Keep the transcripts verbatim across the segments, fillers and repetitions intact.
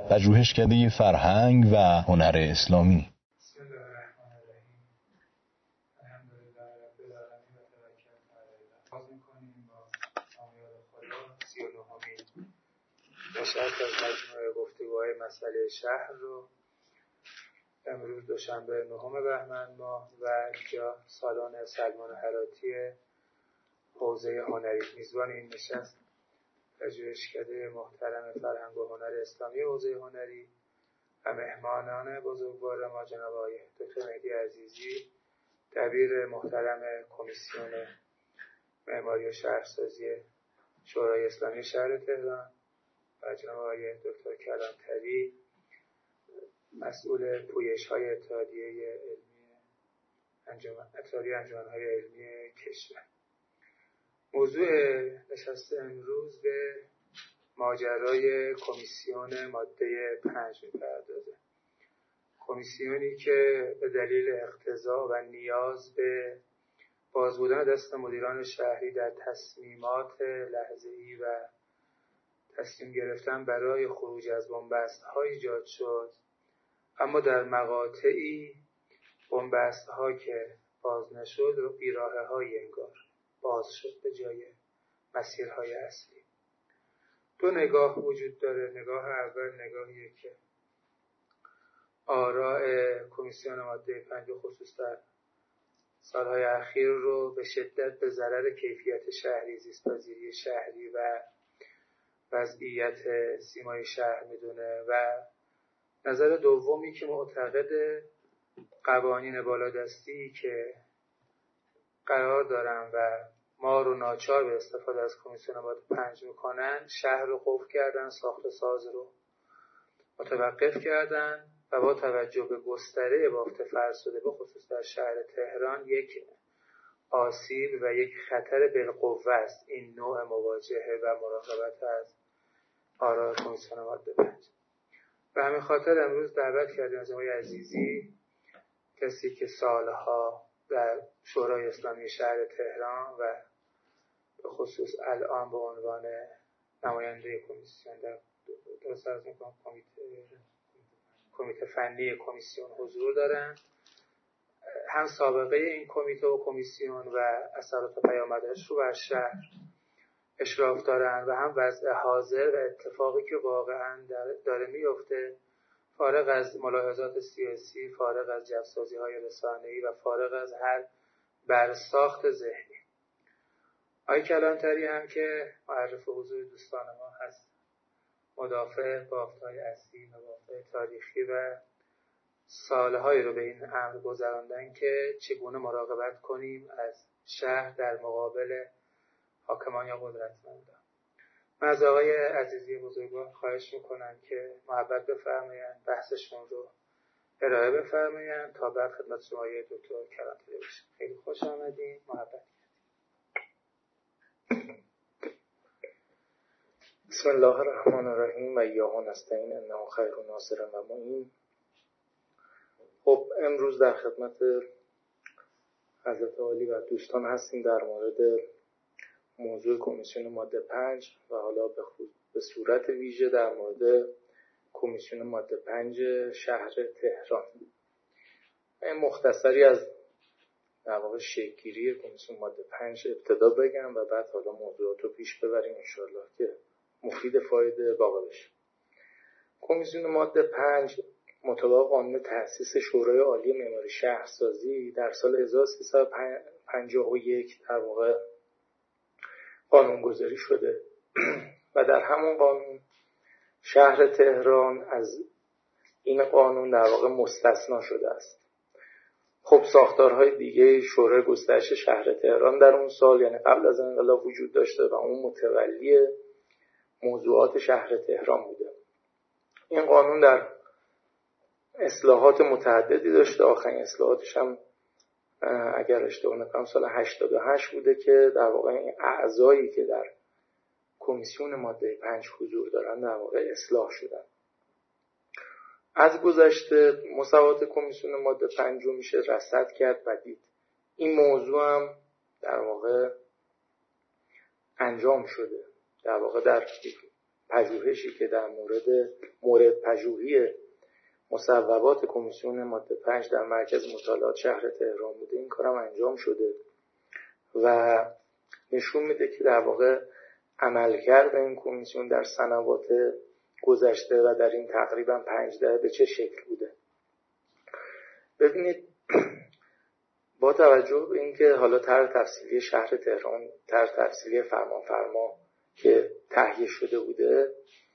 پژوهشکده فرهنگ و هنر اسلامی. بسم الله الرحمن الرحیم. الحمدلله رب العالمین و توکلنا علی الله. باز می‌کنیم با نام خدا سی و نهمین نشست از مجموعه گفتگوهای مسئله شهر رو امروز دوشنبه نهم بهمن ماه و اینجا سالن سلمان هراتی حوزه هنری میزبان این نشست پژوهشکده محترم فرهنگ و هنر اسلامی حوزه هنری و مهمانان بزرگوار ما جناب آقای دکتر مهدی عزیزی دبیر محترم کمیسیون معماری و شهرسازی شورای اسلامی شهر تهران و جناب آقای دکتر کلانتری مسئول پویش‌های اتحادیه علمی انجمن اتحادیه انجمن‌های علمی کشور. موضوع نشست امروز به ماجرای کمیسیون ماده پنج می‌پردازه. کمیسیونی که به دلیل اقتضا و نیاز به باز بودن دست مدیران شهری در تصمیمات لحظه‌ای و تصمیم گرفتن برای خروج از بنبست‌ها ایجاد شد، اما در مقاطعی بنبست‌ها که باز نشد و بیراهه‌های انگار باز شد به جای مسیرهای اصلی. دو نگاه وجود داره. نگاه اول نگاهیه که آراء کمیسیون ماده پنج خصوص در سالهای اخیر رو به شدت به ضرر کیفیت شهری، زیست‌پذیری شهری و وضعیت سیمای شهر میدونه و نظر دومی که معتقد قوانین بالادستی که قرار دارن و ما رو ناچار به استفاده از کمیسیون ماده پنج میکنن، شهر رو قفل کردن، ساخت ساز رو متوقف کردن و با توجه به گستره بافت فرسوده به خصوص در شهر تهران یک آسیب و یک خطر بالقوه است این نوع مواجهه و مراقبت از آراء کمیسیون ماده پنج. به همین خاطر امروز دعوت کردیم از آقای عزیزی، کسی که سالها در شورای اسلامی شهر تهران و به خصوص الان به عنوان نماینده کمیسیون در درست از کمیته کمیته فنی کمیسیون حضور دارند، هم سابقه این کمیته و کمیسیون و اثرات و پیامدش رو بر شهر اشراف دارند و هم وضع حاضر و اتفاقی که واقعا داره میفته، فارغ از ملاحظات سیاسی، فارغ از جوسازی‌های رسانه‌ای و فارغ از هر برساخت ذهنی. آقای کلانتری هم که معرف حضور دوستان ما هست، مدافع بافت‌های اصلی، مدافع تاریخی و سالهایی رو به این امر گذراندن که چگونه مراقبت کنیم از شهر در مقابل حاکمان یا قدرتمندان. من از آقای عزیزی بزرگوار خواهش میکنم که محبت بفرمایند، بحثشون رو ارائه بفرمایند تا بعد خدمت شما آقای دکتر کلانتری بشیم. خیلی خوش آمدین، محبت کردیم. بسم الله الرحمن الرحیم و ایاه نستعین انه خیر ناصر و معین. خب امروز در خدمت حضرت عالی و دوستان هستیم در مورد موضوع کمیسیون ماده پنج و حالا به, خود به صورت ویژه در مورد کمیسیون ماده پنج شهر تهران. این مختصری از در واقع شکل‌گیری کمیسیون ماده پنج ابتدا بگم و بعد حالا موضوعات رو پیش ببریم انشالله که مفید فایده واقع بشه. کمیسیون ماده پنج مطابق قانون تأسیس شورای عالی معماری شهرسازی در سال هزار و سیصد و پنجاه و یک در واقع قانونگذاری شده و در همون قانون شهر تهران از این قانون در واقع مستثنا شده است. خب ساختارهای دیگه شورای گسترش شهر تهران در اون سال یعنی قبل از انقلاب وجود داشته و اون متولی موضوعات شهر تهران بوده. این قانون در اصلاحات متعددی داشته، آخرین اصلاحاتش هم اگر اشتباه نکنم سال هشتاد و هشت بوده که در واقع این اعضایی که در کمیسیون ماده پنج حضور دارن در واقع اصلاح شدن. از گذشته مصوبات کمیسیون ماده پنج رو میشه رصد کرد و دید این موضوع هم در واقع انجام شده. در واقع در پژوهشی که در مورد مورد پژوهی مصوبات کمیسیون ماده پنج در مرکز مطالعات شهر تهران بوده، این کارم انجام شده و نشون میده که در واقع عملکرد این کمیسیون در سنوات گذشته و در این تقریبا پنج دهه به چه شکل بوده. ببینید با توجه به اینکه حالا طرح تفصیلی شهر تهران، طرح تفصیلی فرمانفرما که تهیه شده بوده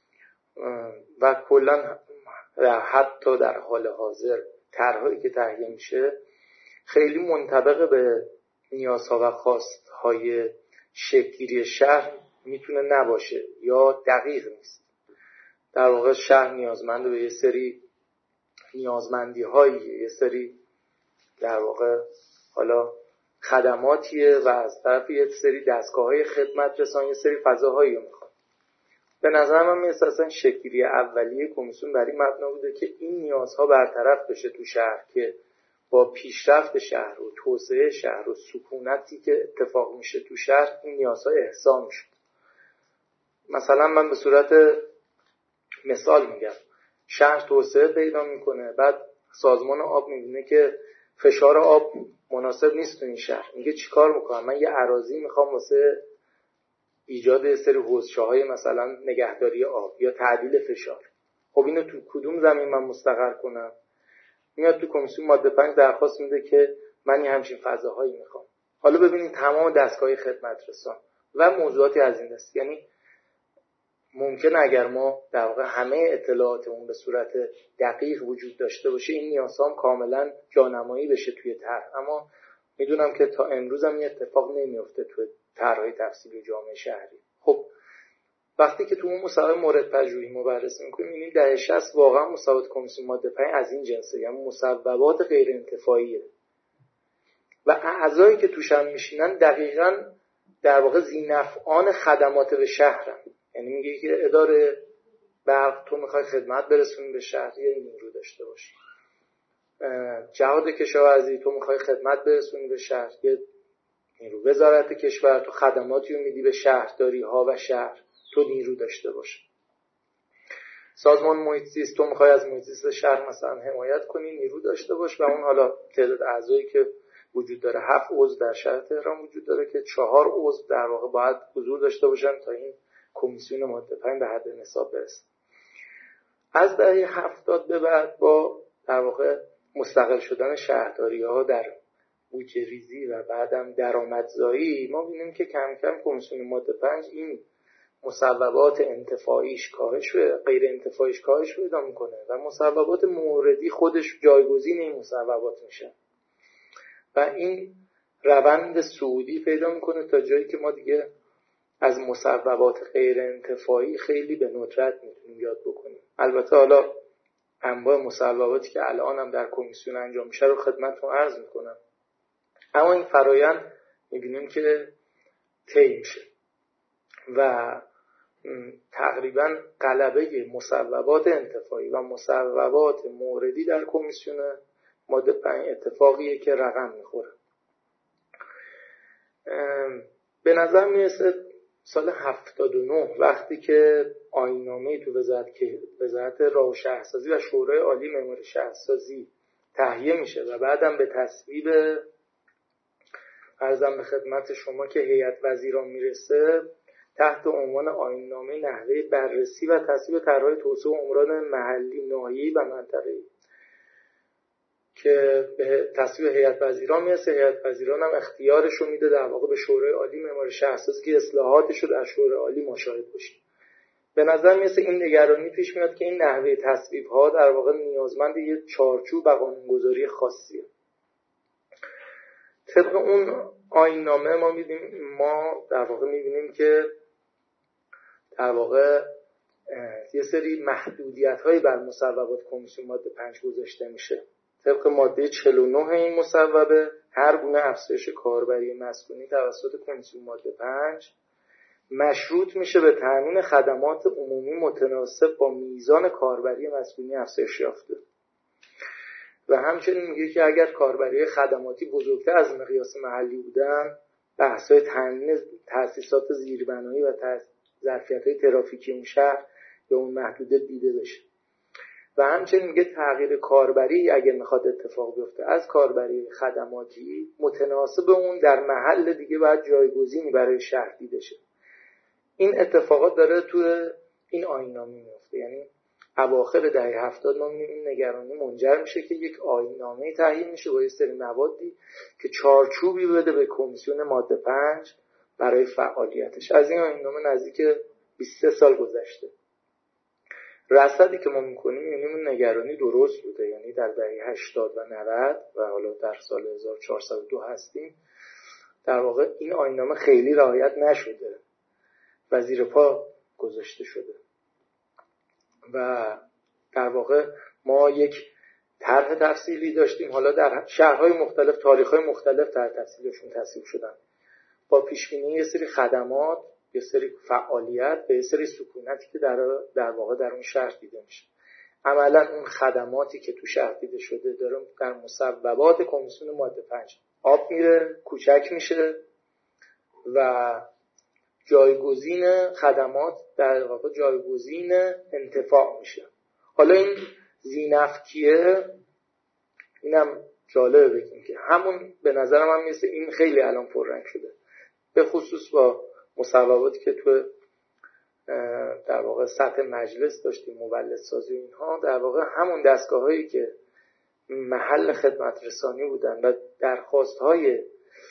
و کلا حتی در حال حاضر طرح‌هایی که تهیه میشه خیلی منطبق به نیازها و خواست‌های شکل‌گیری شهر میتونه نباشه یا دقیق نیست. در واقع شهر نیازمند به یه سری نیازمندی‌هایی، یه سری در واقع حالا خدماتیه و از طرف یه سری دستگاه‌های خدمت رسان یه سری فضاهایی رو میخواد. به نظر من میاد اصلا شکلی اولیه کمیسیون بر این مبنا بوده که این نیازها برطرف بشه تو شهر که با پیشرفت شهر و توسعه شهر و سکونتی که اتفاق میشه تو شهر این نیازها احسا میشه. مثلا من به صورت مثال میگم، شهر توسعه پیدا میکنه، بعد سازمان آب میبینه که فشار آب مناسب نیست تو این شهر، میگه چیکار میکنم؟ من یه اراضی میخوام واسه ایجاد یه سری حوضچه‌های مثلا نگهداری آب یا تعدیل فشار. خب اینو تو کدوم زمین من مستقر کنم؟ میاد تو کمیسیون ماده پنج درخواست میده که من یه همچین فضاهایی میخوام. حالا ببینید تمام دستگاه خدمت رسان و موضوعاتی از این دست، یعنی ممکن اگر ما در واقع همه اطلاعاتمون به صورت دقیق وجود داشته باشه این نیازها هم کاملا جانمایی بشه توی طرح، اما میدونم که تا امروز هم این اتفاق نمیفته توی طرح‌های تفصیلی جامعه شهری. خب وقتی که تو اون مصوبه مورد پژوهی ما بررسی می‌کنیم این دهه شصت واقعا مصوبات کمیسیون ماده پنج از این جنسه، یعنی مصوبات غیر انتفاعیه و اعضایی که توش هم میشینن دقیقاً در واقع ذی‌نفعان خدمات به شهرن. یعنی میگه که اداره برق تو میخوای خدمت برسونی به شهر یه نیرو داشته باشی، جهاد کشاورزی تو میخوای خدمت برسونی به شهر یه نیرو، وزارت کشور تو خدماتی رو میدی به شهرداری ها و شهر تو نیرو داشته باشه، سازمان محیط زیست تو میخوای از محیط زیست شهر مثلا حمایت کنی نیرو داشته باش و اون حالا تعداد اعضایی که وجود داره هفت عضو در شهر تهران وجود داره که چهار عضو در واقع باید حضور داشته باشن تا این کمیسیون ماده پنج به حد نصاب برسه. از دهه هفتاد به بعد با در واقع مستقل شدن شهرداری‌ها در بودجه ریزی و بعدم درآمدزایی ما می‌بینیم که کم کم کمیسیون ماده پنج این مصوبات انتفاعیش کاهش و غیر انتفاعیش کاهش پیدا می‌کنه و مصوبات موردی خودش جایگزین این مصوبات میشه و این روند صعودی پیدا می‌کنه تا جایی که ما دیگه از مصوبات غیر انتفاعی خیلی به ندرت میتونیم یاد بکنیم. البته حالا انواع مصوباتی که الان هم در کمیسیون انجام میشه رو خدمتتون عرض میکنم، اما این فرایند میبینیم که طی میشه و تقریبا غلبه مصوبات انتفاعی و مصوبات موردی در کمیسیون ماده پنج اتفاقیه که رقم میخوره. به نظر میرسه سال هفتاد و نه وقتی که آیین‌نامه‌ای تو وزارت که وزارت راه و شهرسازی و شورای عالی معماری شهرسازی تهیه میشه و بعدم به تصویب عرضم به خدمت شما که هیئت وزیران میرسه تحت عنوان آیین‌نامه نحوه بررسی و تصویب طرح‌های توسعه عمران محلی، ناحیه‌ای و منطقه‌ای که به تصویب هیئت وزیران میرسه. هیئت وزیران هم اختیارش رو میده در واقع به شورای عالی معماری شهرسازی که اصلاحاتش رو در شورای عالی مشاهده بشه. به نظر میرسه این نگرانی پیش میاد که این نحوه تصویب‌ها در واقع نیازمند یه چارچوب و قانون‌گذاری خاصیه. طبق اون آیین‌نامه ما می‌بینیم ما در واقع می‌بینیم که در واقع یه سری محدودیت‌هایی بر مصوبات کمیسیون ماده پنج گذاشته میشه. طبق ماده چهل و نه این مصوبه هر گونه افزایش کاربری مسکونی توسط کمیسیون ماده پنج مشروط میشه به تامین خدمات عمومی متناسب با میزان کاربری مسکونی افزایش یافته و همچنین میگه که اگر کاربری خدماتی بزرگتر از مقیاس محلی بودن بحث‌های تامین تأسیسات زیربنایی و ظرفیت‌های ترافیکی اون شهر به اون محدوده دیده بشه. و همچنین میگه تغییر کاربری اگه میخواد اتفاق بیفته از کاربری خدماتی متناسب اون در محل دیگه باید جایگزینی برای شهر دیده شه. این اتفاقات داره تو این آیین‌نامه میفته. یعنی اواخر دهه هفتاد ما می‌بینیم این نگرانی منجر میشه که یک آیین‌نامه تهیه میشه با یه سری موادی که چارچوبی بده به کمیسیون ماده پنج برای فعالیتش. از این آیین‌نامه نزدیک بیست و سه سال گذشته. رصدی که ما میکنیم می‌بینیم اون نگرانی درست بوده. یعنی در دهه هشتاد و نود و حالا در سال هزار و چهارصد و دو هستیم، در واقع این آیین‌نامه خیلی رعایت نشده و زیر پا گذاشته شده و در واقع ما یک طرح تفصیلی داشتیم. حالا در شهرهای مختلف تاریخ‌های مختلف طرح تفصیلشون تصویب شدن با پیش‌بینی یه سری خدمات، یه سری فعالیت و یه سری سکونتی که در در واقع در اون شهر دیده میشه. عملا اون خدماتی که تو شهر دیده شده داره در مصوبات کمیسیون ماده پنج آب میره، کوچک میشه و جایگزین خدمات در واقع جایگزین انتفاع میشه. حالا این زینفتیه، اینم جالبه بگیم که همون به نظرم هم میرسه این خیلی الان پررنگ شده، به خصوص با مصوباتی که تو در واقع سطح مجلس داشتیم، مولد سازی و اینها، در واقع همون دستگاه هایی که محل خدمت رسانی بودن و درخواست های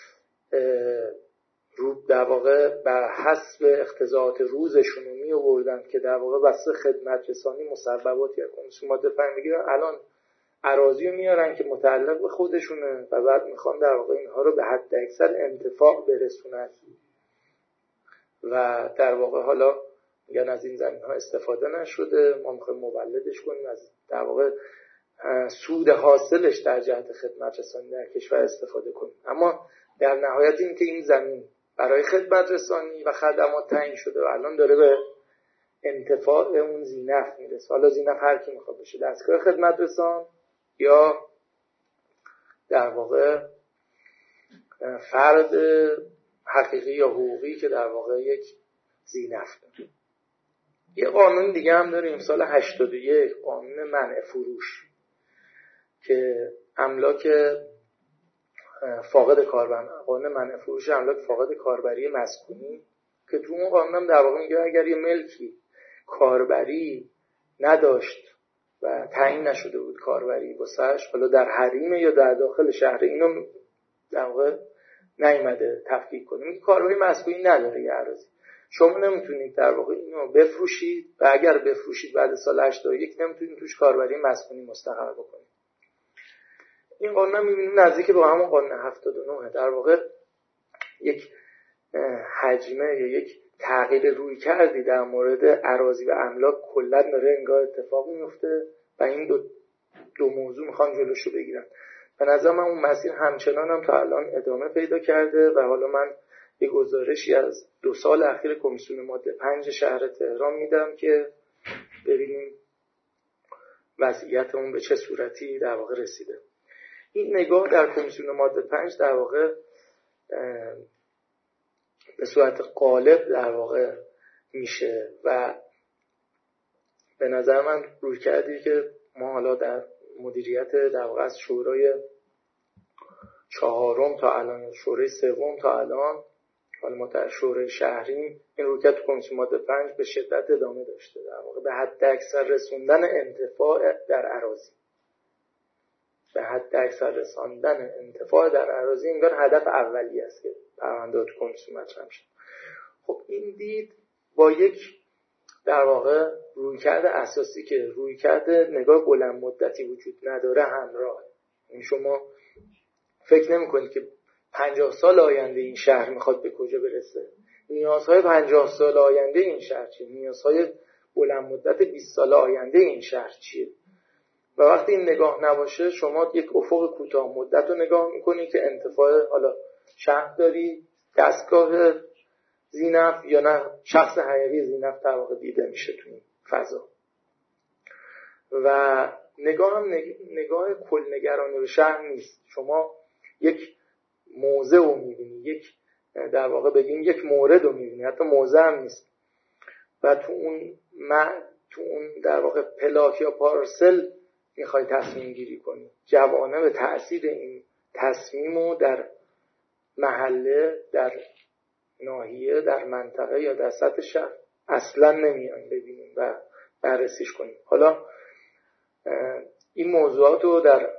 رو در واقع بر حسب اقتضاعات روزشون رو می آوردن که در واقع واسه خدمت رسانی مصوباتی از کمیسیون ماده پنج میگیرن، الان اراضی رو میارن که متعلق به خودشونه و بعد میخوان در واقع اینها رو به حد اکثر انتفاع برسونن و در واقع حالا میگن از این زمین ها استفاده نشده، ما میخوایم مولدش کنیم، از در واقع سود حاصلش در جهت خدمت رسانی در کشور استفاده کنیم. اما در نهایت این که این زمین برای خدمت رسانی و خدمات تعیین شده و الان داره به انتفاع اون زینف میرسه. حالا زینف هر کی میخواد بشه، دستگاه خدمت رسان یا در واقع فرد حقیقی یا حقوقی که در واقع یک زینف داره. یه قانون دیگه هم داریم سال هشتاد و یک، قانون منع فروش که املاک فاقد کاربری، قانون منع فروش املاک فاقد کاربری مسکونی که تو اون قانون هم در واقع میگه اگر یه ملکی کاربری نداشت و تعیین نشده بود کاربری واسش، حالا در حریم یا در داخل شهر، اینو در واقع نیامده تفکیک کنه، میگه کاربری مسکونی نداره یه اراضی، شما نمیتونید در واقع اینو بفروشید و اگر بفروشید بعد سال هشتاد و یک نمیتونید توش کاربری مسکونی مستقر بکنید. این قانون هم میبینیم نزدیک به همون قانون هفتاد و نه، در واقع یک حجمه یا یک تغییر روی کردی در مورد اراضی و املاک کلا داره انگار اتفاق میفته و این دو, دو موضوع میخوان جلوشو بگیرن. به نظر من اون مسیر همچنان هم تا الان ادامه پیدا کرده و حالا من یه گزارشی از دو سال اخیر کمیسیون ماده پنج شهر تهران میدم که ببینیم وضعیت اون به چه صورتی در واقع رسیده. این نگاه در کمیسیون ماده پنج در واقع به صورت غالب در واقع میشه و به نظر من روی کردی که ما حالا در مدیریت در واقع از شورای چهارم تا الان، شورای سوم تا الان، حالا ما در شورای شهریم، این رویکرد تو کمیسیون ماده پنج به شدت ادامه داشته، در واقع به حد اکثر رسوندن انتفاع در اراضی، به حد اکثر رساندن انتفاع در اراضی انگار هدف اولیه است که پرونده تو کمیسیون مطرح میشه. خب این دید با یک در واقع رویکرد اساسی که رویکرد نگاه بلند مدتی وجود نداره همراه. این شما فکر نمی‌کنید که پنجاه سال آینده این شهر میخواد به کجا برسه، نیازهای پنجاه سال آینده این شهر چیه، نیازهای بلند مدت بیست سال آینده این شهر چیه. و وقتی این نگاه نباشه شما یک افق کوتاه مدت رو نگاه میکنی که انتفاع حالا شهر داری، دستگاه زینف یا نه شخص حقیقی زینف در واقع دیده میشه تو این فضا. و نگاه هم نگاه کل نگرانه به شهر نیست. شما یک موضع رو میبینی، یک در واقع بگیم یک مورد رو میبینی، حتی موضع هم نیست و تو اون تو اون در واقع پلاک یا پارسل میخوای تصمیم گیری کنی. جوانه به تأثیر این تصمیمو در محله، در ناحیه، در منطقه یا در سطح شهر اصلا نمیان ببینیم و بررسیش کنیم. حالا این موضوعات رو در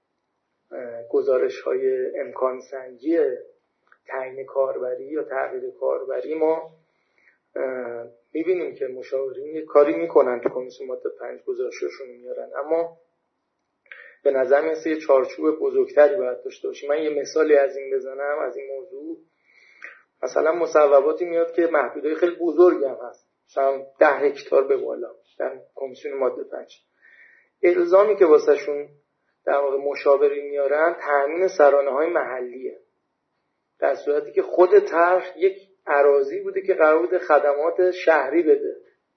گزارش های امکان سنجی تعیین کاربری یا تغییر کاربری ما میبینیم که مشاورین یک کاری میکنن تو کمیسیون ماده پنج گزارششون میارن، اما به نظر میاد یه چارچوب بزرگتری باید داشته باشیم. من یه مثالی از این بزنم از این موضوع. مثلا مصوباتی میاد که محدوده خیلی بزرگی هم هست، مثلا ده هکتار به بالا در کمیسیون ماده پنج. الزامی که واسه شون در واقع مشاوری میارن تامین سرانه های محلیه، در صورتی که خود طرح یک اراضی بوده که قرار بوده خدمات شهری بده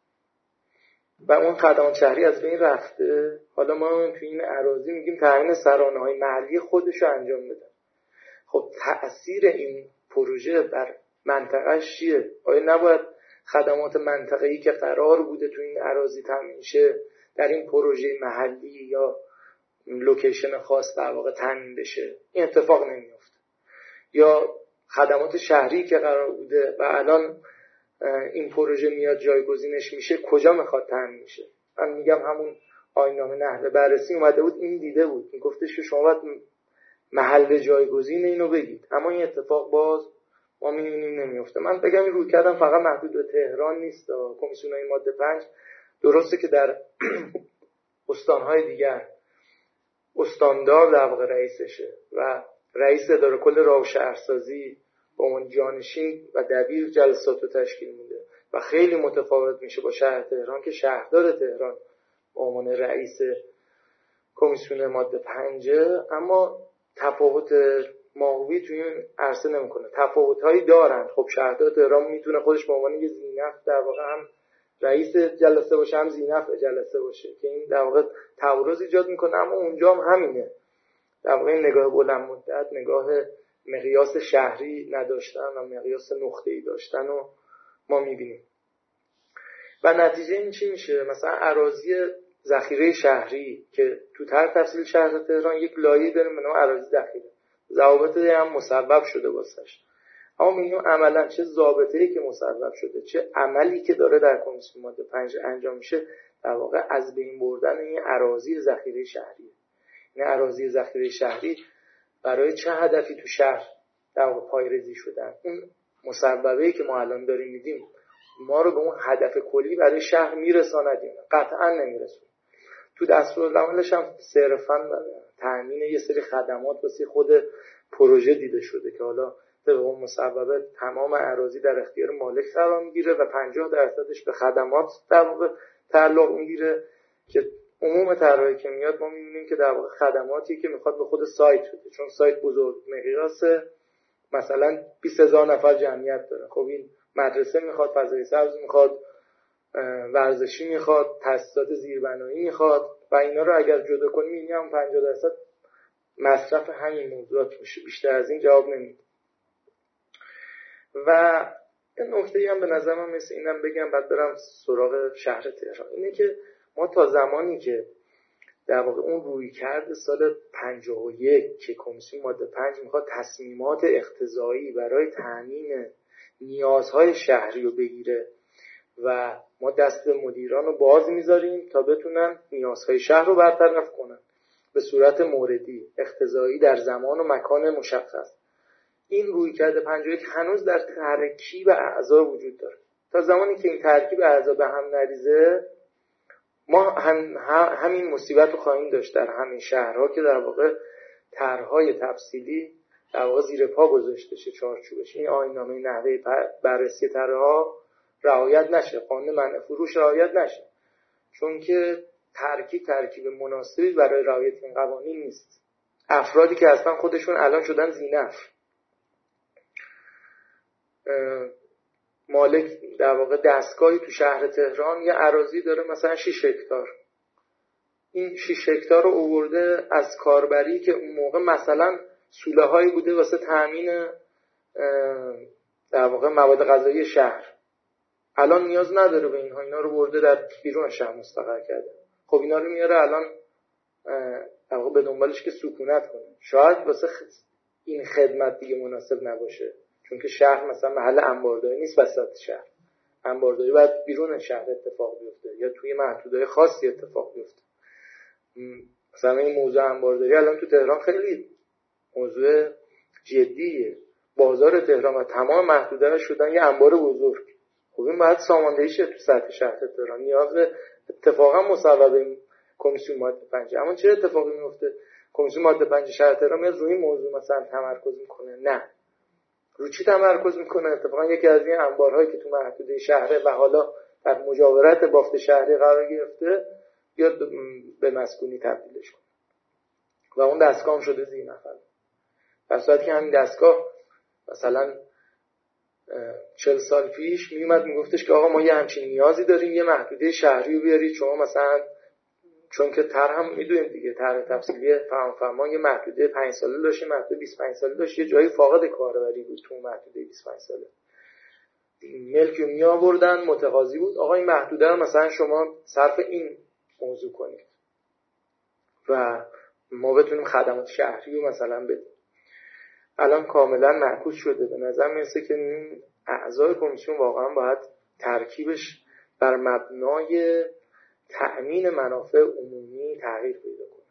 و اون خدمات شهری از بین رفته. حالا ما تو این اراضی میگیم تامین سرانه های محلی خودش رو انجام بده. خب تأثیر این پروژه بر منطقه‌اش چیه؟ آیا نباید خدمات منطقه‌ای که قرار بوده تو این اراضی تامین شه در این پروژه محلی یا لوکیشن خاص در واقع تامین بشه؟ این اتفاق نمیفته. یا خدمات شهری که قرار بوده و الان این پروژه میاد جایگزینش میشه، کجا میخواد تامین شه؟ من میگم همون آیین‌نامه نحوه بررسی اومده بود، این دیده بود، این گفتش که شما باید محل جایگزین اینو بگید، اما این اتفاق باز ما میبینیم نمیفته. من بگم این روی کردم فقط محدود به تهران نیست. کمیسیون‌های ماده پنج درسته که در استان‌های دیگر استاندار در واقع رئیسشه و رئیس اداره کل راه و شهرسازی با عنوان جانشین و دبیر جلسات رو تشکیل میده و خیلی متفاوت میشه با شهر تهران که شهردار تهران با عنوان رئیس کمیسیون ماده پنج، اما تفاوت ماهوی توی این عرصه نمیکنه. تفاوت‌هایی دارن. خب شهردار تهران میتونه خودش به عنوان یه ذی‌نفع در واقع هم رئیس جلسه باشه هم ذی‌نفع جلسه باشه که این در واقع تعارض ایجاد میکنه، اما اونجا هم همینه. در واقع نگاه بلند مدت، نگاه مقیاس شهری نداشتن و مقیاس نقطه‌ای داشتن و ما میبینیم. و نتیجه این چی میشه؟ مثلا اراضی ذخیره شهری که تو طرح تفصیل شهر تهران یک لایه‌ای داره به نام اراضی ذخیره، ضوابط هم مسبب شده واسش، اما میگیم عملا چه ضابطه‌ای که مسبب شده، چه عملی که داره در کمیسیون ماده پنج انجام میشه، در واقع از بین بردن این اراضی ذخیره شهریه. این اراضی ذخیره شهری برای چه هدفی تو شهر در واقع پایه‌ریزی شدن؟ اون مسببه‌ای که ما الان داریم میدیم ما رو به اون هدف کلی برای شهر میرساند؟ قطعا نمیرسونه. تو دستورالعملش هم صرفاً تامین یه سری خدمات واسه خود پروژه دیده شده که حالا به اون مسببه تمام اراضی در اختیار مالک قرار میگیره و پنجاه درصدش به خدمات در واقع تعلق میگیره که عموم طرحی که میاد ما میبینیم که در واقع خدماتی که میخواد به خود سایت بده، چون سایت بزرگ مقیاس مثلا بیست هزار نفر جمعیت داره. خب این مدرسه میخواد، فضای سبز میخواد، ورزشی میخواد، تاسیسات زیربنایی میخواد و اینا رو اگر جدا کنیم میبینیم پنجاه درصد مصرف همین موضوعات میشه، بیشتر از این جواب نمیده. و این نکته‌ای هم به نظر من مثل اینم بگم بعد برم سراغ شهر تهران، اینه که ما تا زمانی که در واقع اون رویکرد سال پنجاه و یک که کمیسیون ماده پنج میخواد تصمیمات اقتضایی برای تامین نیازهای شهری رو بگیره و ما دست مدیران رو باز میذاریم تا بتونن نیازهای شهر رو برطرف کنن به صورت موردی اقتضایی در زمان و مکان مشخص، این رویکرد پنجاه و یک هنوز در ترکیب اعضا وجود داره. تا زمانی که این ترکیب اعضا به هم نریزه ما هم همین مصیبت رو خواهیم داشت در همین شهرها که در واقع طرح‌های تفصیلی در واقع زیر پا گذاشته شه چارچوبش، این آیین‌نامه نحوه بررسی طرح‌ها رعایت نشه، قانون منع فروش رعایت نشه، چون که ترکیب ترکیب مناسبی برای رعایت این قوانین نیست. افرادی که اصلا خودشون الان شدن ذی‌نفع، مالک در واقع دستگاهی تو شهر تهران یه اراضی داره مثلا شش هکتار، این شش هکتار رو آورده از کاربری که اون موقع مثلا سوله هایی بوده واسه تامین در واقع مواد غذایی شهر، الان نیاز نداره به اینها، اینا رو برده در بیرون شهر مستقر کرده. خب اینا رو میاره الان در واقع به دنبالش که سکونت کنه. شاید واسه این خدمت دیگه مناسب نباشه، چون که شهر مثلا محل انبارداری نیست، وسط شهر انبارداری باید بیرون شهر اتفاق بیفته یا توی محدودهای خاصی اتفاق بیفته. مثلا این موضوع انبارداری الان تو تهران خیلی موضوع جدیه. بازار تهران و تمام محدوده‌اش شدن یه انبار بزرگ. خب این باید ساماندهی شه تو سطح شهر تهران. نیاز به اتفاقا مصوبه کمیسیون ماده پنج. اما چه اتفاقی میفته؟ کمیسیون ماده پنج شهر تهران میاد روی این موضوع مثلا تمرکز میکنه. نه، رو چی تمرکز میکنه؟ اتفاقا یکی از این انبارهایی که تو محدوده شهره و حالا در مجاورت بافت شهری قرار گرفته بیاد به مسکونی تبدیلش کنه و اون دستگاه هم شده زیر نفر. در صورتی که همین دستگاه مثلا چهل سال پیش میومد میگفتش که آقا ما یه همچین نیازی داریم، یه محدوده شهری رو بیارید شما، مثلا چون که طرح هم میدونیم دیگه، طرح تفصیلی فهم فرمان یه محدوده پنج ساله داشت، محدوده بیست و پنج ساله داشت، یه جایی فاقد کاربری بود تو محدوده بیست و پنج ساله. ملکی می آوردن متقاضی بود آقا این محدوده رو مثلا شما صرف این موضوع کنید و ما بتونیم خدمات شهری رو مثلا بدیم. الان کاملا معکوس شده. به نظر میرسه که اعضای کمیسیون واقعا باید ترکیبش بر مبنای تأمین منافع عمومی تغییر پیدا کنه.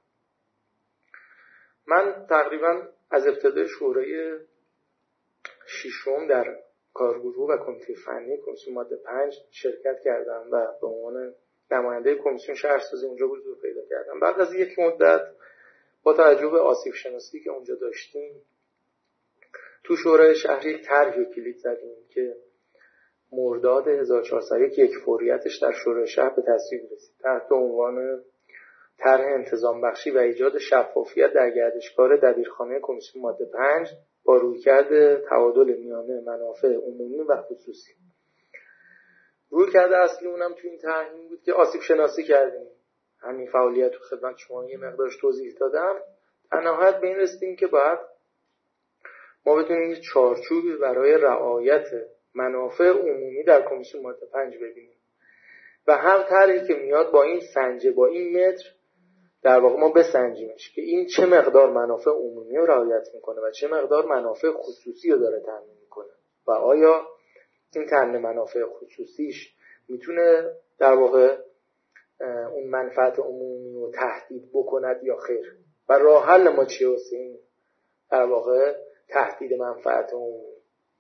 من تقریبا از ابتدای شورای ششم در کارگروه و کمیته فنی کمیسیون ماده پنج شرکت کردم و به عنوان نماینده کمیسیون شهرسازی اونجا حضور پیدا کردم. بعد از یک مدت با توجه به آسیب شناسی که اونجا داشتیم تو شورای شهری یک طرح کلید زدیم که مرداد هزار و چهارصد و یک یک فوریتش در شورای شهر به تصویب رسید تحت عنوان طرح انتظام بخشی و ایجاد شفافیت در گردشگاه دبیرخانه کمیسیون ماده پنج با رویکرد تبادل میانه منافع عمومی و خصوصی. رویکرد اصلی اونم تو این طرح این بود که آسیب شناسی کردیم، همین فعالیت رو خدمت شما یه مقدارش توضیح دادم. در نهایت به این رسیدیم که باید ما بتونیم یه چارچوبی برای رعایت منافع عمومی در کمیسیون ماده پنج ببینیم و هر طرحی که میاد با این سنجه، با این متر در واقع ما بسنجیمش که این چه مقدار منافع عمومی رو رعایت میکنه و چه مقدار منافع خصوصی رو داره تامین میکنه و آیا این تامین منافع خصوصیش میتونه در واقع اون منفعت عمومی رو تهدید بکند یا خیر و راه حل ما چیه واسه این در واقع تهدید منفعت عمومی.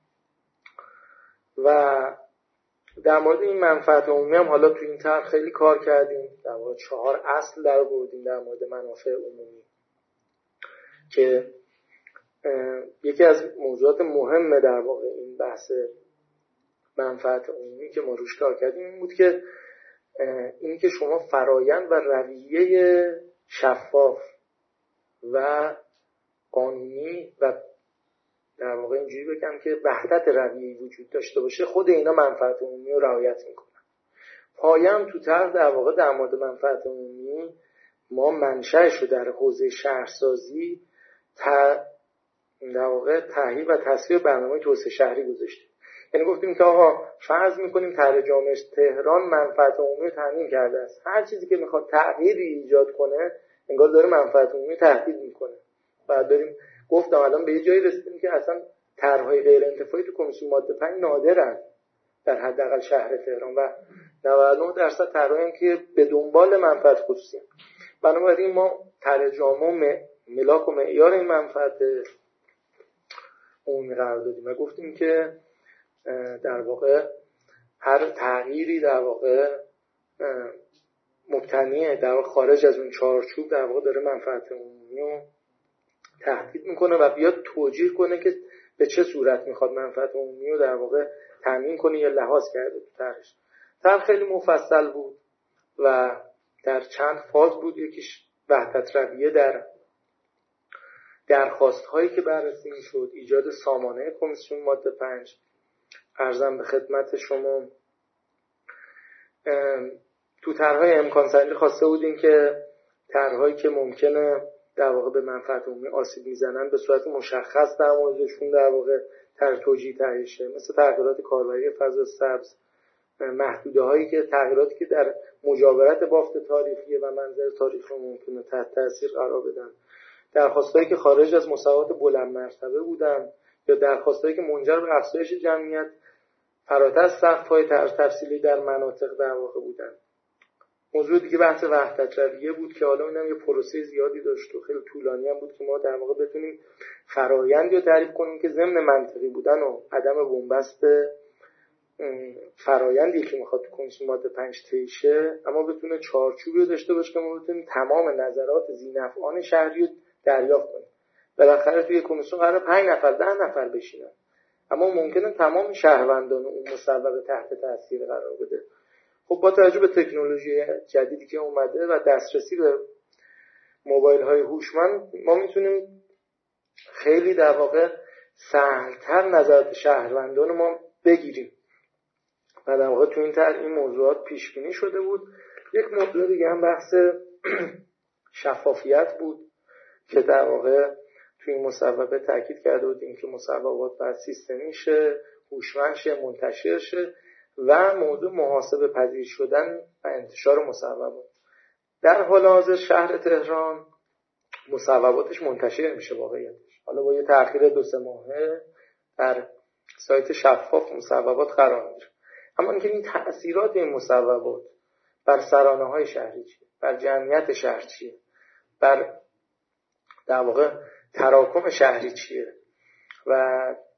و در مورد این منفعت عمومی هم حالا تو این طرح خیلی کار کردیم. در واقع چهار اصل در بردیم در مورد منافع عمومی که یکی از موضوعات مهم در واقع این بحث منفعت عمومی که ما روش کار کردیم این بود که این که شما فرایند و رویه شفاف و قانونی و در واقع اینجوری بگم که وحدت رویه‌ای وجود داشته باشه، خود اینا منفعت عمومی رو رعایت میکنن. پایم تو طرح در واقع در مورد منفعت عمومی ما منشأش رو در حوزه شهرسازی در واقع تهیه و تصویب برنامه توسعه شهری گذاشتیم. یعنی گفتیم که آقا فرض میکنیم طرح جامعه تهران منفعت عمومی رو تامین کرده است، هر چیزی که میخواد تغییری ایجاد کنه انگار داره منفعت عمومی تهدید میکنه. بعد داریم گفتم الان به یه جایی رسیدیم که اصلا طرح‌های غیر انتفاعی تو کمیسیون ماده پنج نادرن در حداقل شهر تهران و نود و نه درصد طرح‌هایی که به دنبال منفعت خصوصی هستند. بنابراین ما طرح جامع ملاک و معیار این منفعت عمومی قرار دادیم و گفتیم که در واقع هر تغییری در واقع مبتنیه در واقع خارج از اون چارچوب در واقع داره منفعت عمومی رو تهدید میکنه و بیاد توجیه کنه که به چه صورت میخواد منفعت عمومی رو در واقع تامین کنه یا لحاظ کرده تو طرحش. طرح خیلی مفصل بود و در چند فاز بود. یکیش وحدت رویه در درخواست هایی که بررسی میشد، ایجاد سامانه کمیسیون ماده پنج. عرضم به خدمت شما تو طرح‌های امکان سنجی خواسته بودیم که طرح‌هایی که ممکنه در واقع به منفعت عمومی آسیب میزنن به صورت مشخص در موردشون در واقع طرح توجیه تهیه شه، مثل تغییرات کاربری فضا سبز محدوده هایی که تغییراتی که در مجاورت بافت تاریخی و منظر تاریخی ممکنه تحت تاثیر قرار بدن، درخواستایی که خارج از مصوبات بلند مرتبه بودن یا درخواستایی که منجر به افزایش جمعیت فراتر از سقف‌های تفصیلی در مناطق در واقع بودن. موضوع دیگه بحث وحدت رویه بود که حالا اینم یه پروسه زیادی داشت و خیلی طولانی هم بود که ما در واقع بتونیم فرایندی رو تعریف کنیم که ضمن منطقی بودن و عدم بنبست فرایندی که میخواد تو کنسول ماده پنج طی، اما بتونه چارچوبی داشته باشه که ما بتونیم تمام نظرات ذی‌نفعان شهری رو دریافت کنیم. بالاخره توی کمیسیون قرار پنج نفر ده نفر بشینن، اما ممکنه تمام شهروندان اون مصوبه تحت تاثیر قرار بده. خب با توجه به تکنولوژی جدیدی که اومده و دسترسی به موبایل های هوشمند، ما میتونیم خیلی در واقع سهل‌تر نظرات شهروندان ما بگیریم و در واقع تو این طرح این موضوعات پیش بینی شده بود. یک موضوع دیگه هم بحث شفافیت بود که در واقع توی این مصوبه تاکید کرده بودیم که مصوبات باید سیستمی شه، هوشمند شه، منتشر شه و موضوع محاسبه پذیر شدن و انتشار مصوبات. در حال حاضر شهر تهران مصوباتش منتشر میشه واقعیتش، حالا با یه تأخیر دو سه ماهه در سایت شفاف مصوبات قرار میگیره، اما اینکه این تأثیرات این مصوبات بر سرانه های شهری چیه، بر جمعیت شهر چیه، بر در واقع تراکم شهری چیه و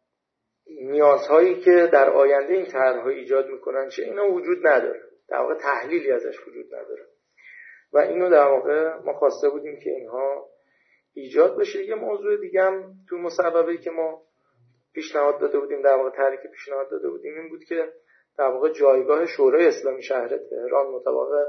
نیازهایی که در آینده این طرح‌ها ایجاد میکنن چه، اینا وجود نداره، در واقع تحلیلی ازش وجود نداره و اینو در واقع ما خواسته بودیم که اینها ایجاد بشه. یه موضوع دیگه هم تو مصوبه‌ای که ما پیشنهاد داده بودیم، در واقع طرحی که پیشنهاد داده بودیم این بود که در واقع جایگاه شورای اسلامی شهر تهران مطابق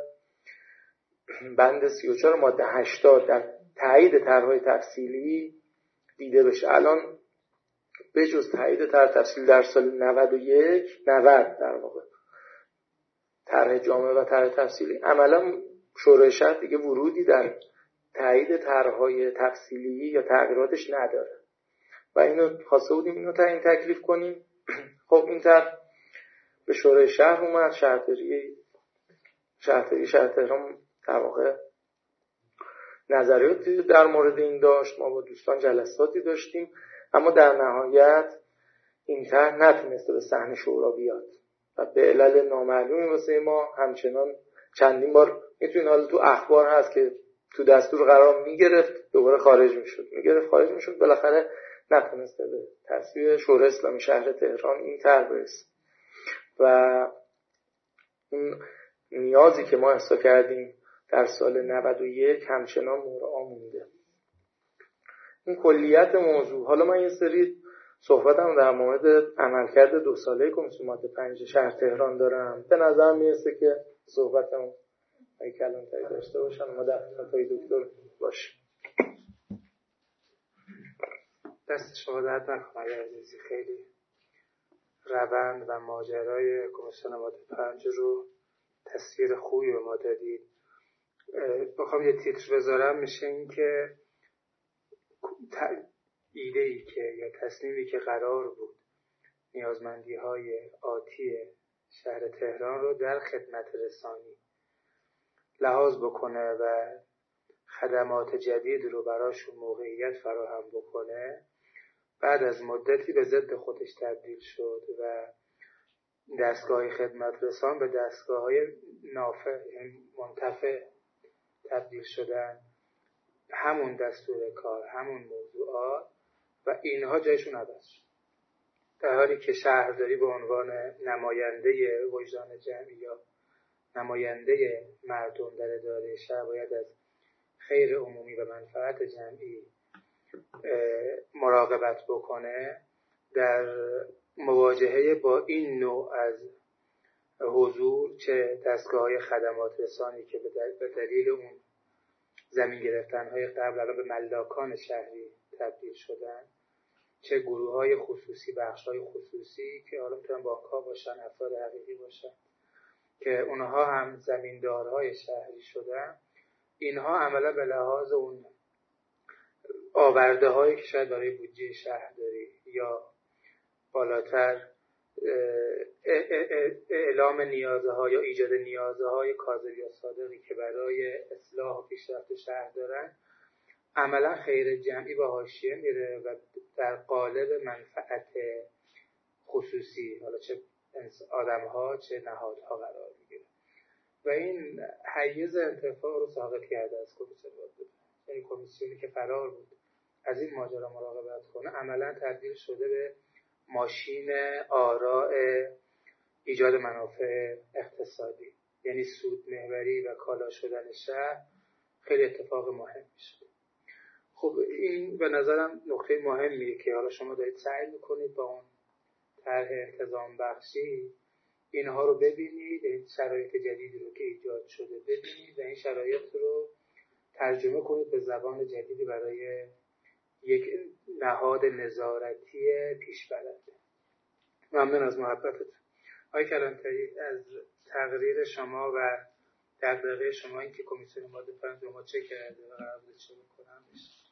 بند سی و چهار ماده هشتاد در تایید طرح‌های تفصیلی دیده بشه. الان به جز تایید طرح تفصیلی در سال نود و یک نود در واقع طرح جامع و طرح تفصیلی، عملا شورای شهر دیگه ورودی در تایید طرح‌های تفصیلی یا تغییراتش نداره و اینو خواسته بودیم اینو تعیین تکلیف کنیم. خب این طرح به شورای شهر اومد، شهرداری شهرداری شهر تهران در واقع نظریاتی در مورد این داشت، ما با دوستان جلساتی داشتیم، اما در نهایت این طرح نتونسته به صحن شورا بیاد و به علل نامعلومی واسه ما همچنان چندین بار میتونین، حالا تو اخبار هست که تو دستور قرار میگرفت دوباره خارج میشد میگرفت خارج میشد بالاخره نتونسته به تصویب شورای اسلامی شهر تهران این طرح برسه و اون نیازی که ما احسا کردیم در سال نود و یک همچنان مورعا مونده. این کلیت موضوع. حالا من یه سری صحبتم در مورد عملکرد دو ساله کمیسیون ماده پنج شهر تهران دارم. به نظر میرسه که صحبتم اگه کلانتری داشته باشم ما در خدمت‌های دکتر باشه. دست شما درد نکنه عزیزی، خیلی روند و ماجرای کمیسیون ماده پنج رو تصویر خوبی به ما دادید. بخوام یه تیتر بذارم میشه این که ایده‌ای که یا تصمیمی که قرار بود نیازمندی‌های آتی شهر تهران رو در خدمت رسانی لحاظ بکنه و خدمات جدید رو براشون موقعیت فراهم بکنه، بعد از مدتی به ضد خودش تبدیل شد و دستگاه خدمت رسان به دستگاه‌های نافع منتفع تبدیل شدن، همون دستور کار، همون موضوعات و اینها جایشون عوض شد، در حالی که شهرداری به عنوان نماینده وجدان جمعی یا نماینده مردم در اداره شهر باید از خیر عمومی و منفعت جمعی مراقبت بکنه، در مواجهه با این نوع از حضور، چه دستگاه‌های خدمات رسانی که به دلیل اون زمین گرفتن‌های قبل الان به ملاکان شهری تبدیل شدن، چه گروه‌های خصوصی، بخش‌های خصوصی که حالا میتونن بانک‌ها باشن، افراد حقیقی باشن که اونها هم زمیندارهای شهری شدن، اینها عملا به لحاظ اون آورده هایی که شاید برای بودجه شهرداری یا بالاتر اعلام نیازه ها یا ایجاد نیازه های کاذب یا صادقی که برای اصلاح و پیشرفت شهر دارن عملا خیر جمعی به حاشیه میره و در قالب منفعت خصوصی، حالا چه آدم‌ها چه نهادها قرار میگیره و این حیز انتفاع رو ساقط کرده از کمیسیون ماده. یعنی کمیسیونی که فرار بود از این ماجرا مراقبت کنه عملا تبدیل شده به ماشین آراء ایجاد منافع اقتصادی، یعنی سود محوری و کالا شدن شهر خیلی اتفاق مهمی شده. خب این به نظرم نکته مهمیه که حالا شما دارید سعی میکنید با اون طرح انتظام بخشی اینها رو ببینید، این شرایط جدیدی رو که ایجاد شده ببینید و این شرایط رو ترجمه کنید به زبان جدیدی برای یک نهاد نظارتی پیشبرنده. ممنون از محبتتون. آقای کلانتری، از تقریر شما و دغدغه شما این که کمیسیون ماده پنج ما چه کرده و قرار بود چه بکنم بشه.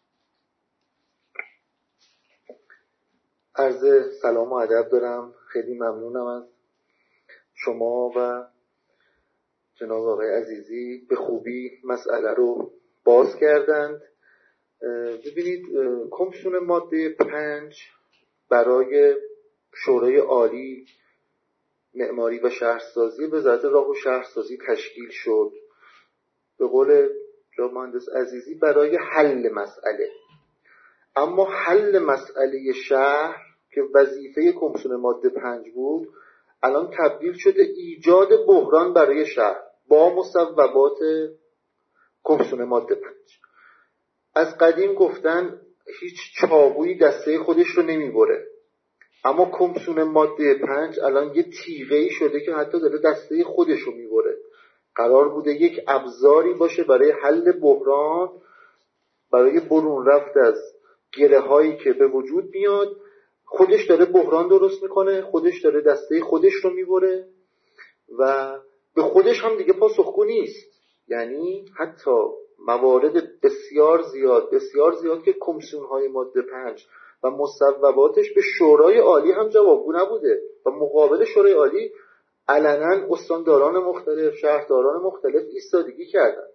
عرض سلام و ادب دارم. خیلی ممنونم از شما و جناب آقای عزیزی، به خوبی مسئله رو باز کردند. ببینید، کمیسیون ماده پنج برای شورای عالی معماری و شهرسازی وزارت راه و شهرسازی تشکیل شد، به قول جناب مهندس عزیزی برای حل مسئله. اما حل مسئله شهر که وظیفه کمیسیون ماده پنج بود الان تبدیل شده ایجاد بحران برای شهر با مصوبات کمیسیون ماده پنج. از قدیم گفتن هیچ چاقویی دسته خودش رو نمیبره، اما کمیسیون ماده پنج الان یه تیغه‌ای شده که حتی داره دسته خودش رو میبره. قرار بوده یک ابزاری باشه برای حل بحران، برای برون رفت از گره هایی که به وجود میاد. خودش داره بحران درست میکنه، خودش داره دسته خودش رو میبره و به خودش هم دیگه پاسخگو نیست. یعنی حتی موارد بسیار زیاد بسیار زیاد که کمیسیون های ماده پنج و مصوباتش به شورای عالی هم جوابگو نبوده و مقابل شورای عالی علنا استانداران مختلف، شهرداران مختلف ایستادگی کردن.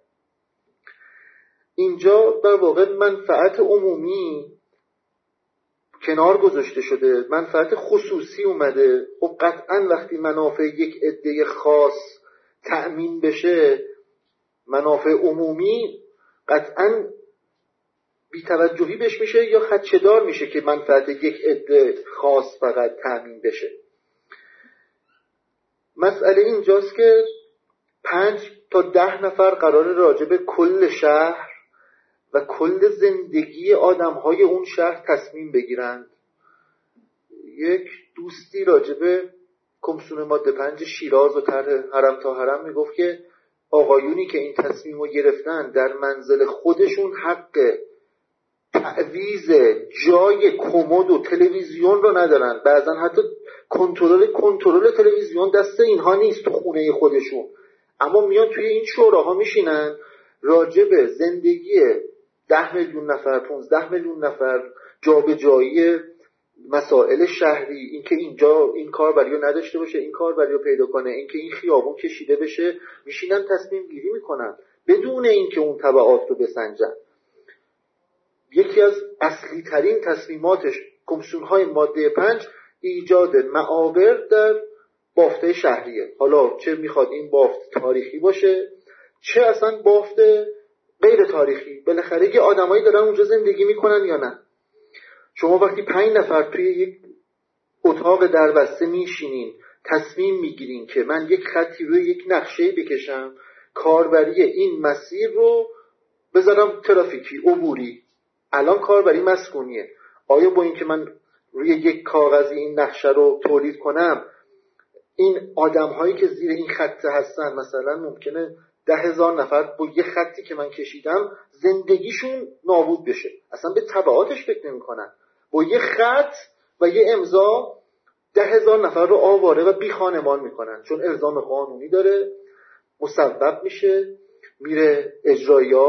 اینجا در واقع منفعت عمومی کنار گذاشته شده، منفعت خصوصی اومده. خب قطعا وقتی منافع یک عده خاص تأمین بشه، منافع عمومی قطعا بی‌توجهی بهش میشه یا خدشه‌دار میشه که منفعت یک عده خاص فقط تأمین بشه. مسئله اینجاست که پنج تا ده نفر قرار راجع به کل شهر و کل زندگی آدم‌های اون شهر تصمیم بگیرند. یک دوستی راجع به کمیسیون ماده پنج شیراز و طرح حرم تا حرم میگفت که آقایونی که این تصمیم رو گرفتن در منزل خودشون حق تعویض جای کمد و تلویزیون رو ندارن. بعضا حتی کنترل کنترل تلویزیون دست اینها نیست تو خونه خودشون، اما میان توی این شوراها میشینن راجع به زندگی ده میلیون نفر، پونزده میلیون نفر، جابجایی مسائل شهری، اینکه اینجا این کاربری رو نداشته باشه، این کاربری رو پیدا کنه، اینکه این خیابون کشیده بشه، میشینن تصمیم گیری میکنن بدون اینکه اون تبعات رو بسنجن. یکی از اصلی ترین تصمیماتش کمیسیون های ماده پنج ایجاد معابر در بافته شهریه. حالا چه میخواد این بافت تاریخی باشه چه اصلا بافت غیر تاریخی، بالاخره یه آدمایی دارن اونجا زندگی میکنن یا نه. شما وقتی پنج نفر توی یک اتاق دربسته میشینین تصمیم میگیرین که من یک خطی روی یک نقشه بکشم، کاربری این مسیر رو بذارم ترافیکی عبوری، الان کاربری مسکونیه، آیا با این که من روی یک کاغذی این نقشه رو تولید کنم، این آدم هایی که زیر این خط هستن مثلا ممکنه ده هزار نفر با یه خطی که من کشیدم زندگیشون نابود بشه، اصلا به تبعاتش فکر نمی کنن. با یه خط و یه امضا ده هزار نفر رو آواره و بی خانمان میکنن، چون الزام قانونی داره، مسبب میشه، میره اجرایات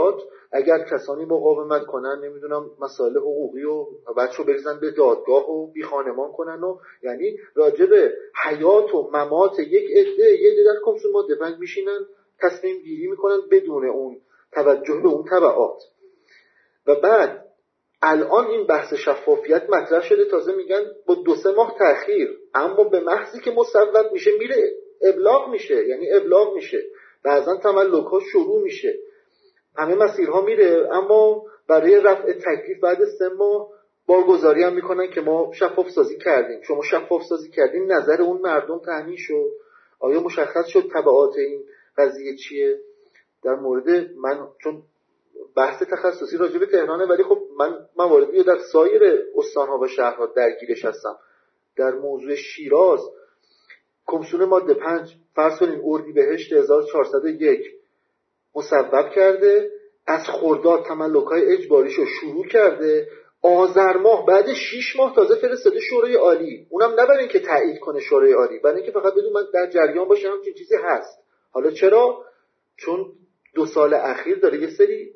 اگر کسانی مقاومت کنن نمیدونم مسائل حقوقی و بچه‌ها بریزن به دادگاه و بی خانمان کنن و یعنی راجع به حیات و ممات یک عده یه عده در کمیسیون ماده پنج میشینن تصمیم گیری میکنن بدون اون توجه به اون تبعات. و بعد الان این بحث شفافیت مطرح شده، تازه میگن با دو سه ماه تأخیر، اما به محضی که مصوب میشه میره ابلاغ میشه، یعنی ابلاغ میشه، بعضا تملک ها شروع میشه، همه مسیرها میره، اما برای رفع تکلیف بعد سه ماه بارگذاری هم میکنن که ما شفاف سازی کردیم. شما شفاف سازی کردین، نظر اون مردم تامین شد، آیا مشخص شد تبعات این قضیه چیه؟ در مورد من چون بحث تخصصی راجع به تهرانه، ولی خب من مواردی در سایر استان‌ها و شهرها درگیرش هستم. در موضوع شیراز کمیسیون ماده پنج فرض کنیم اردیبهشت هزار و چهارصد و یک مصوب کرده، از خرداد تملک‌های اجباریشو شروع کرده، آذر ماه بعد شش ماه تازه فرستاده شورای عالی، اونم نه برای اینکه تایید کنه شورای عالی، برای اینکه فقط بدون من در جریان باشم همچین چیزی هست. حالا چرا؟ چون دو سال اخیر داره یه سری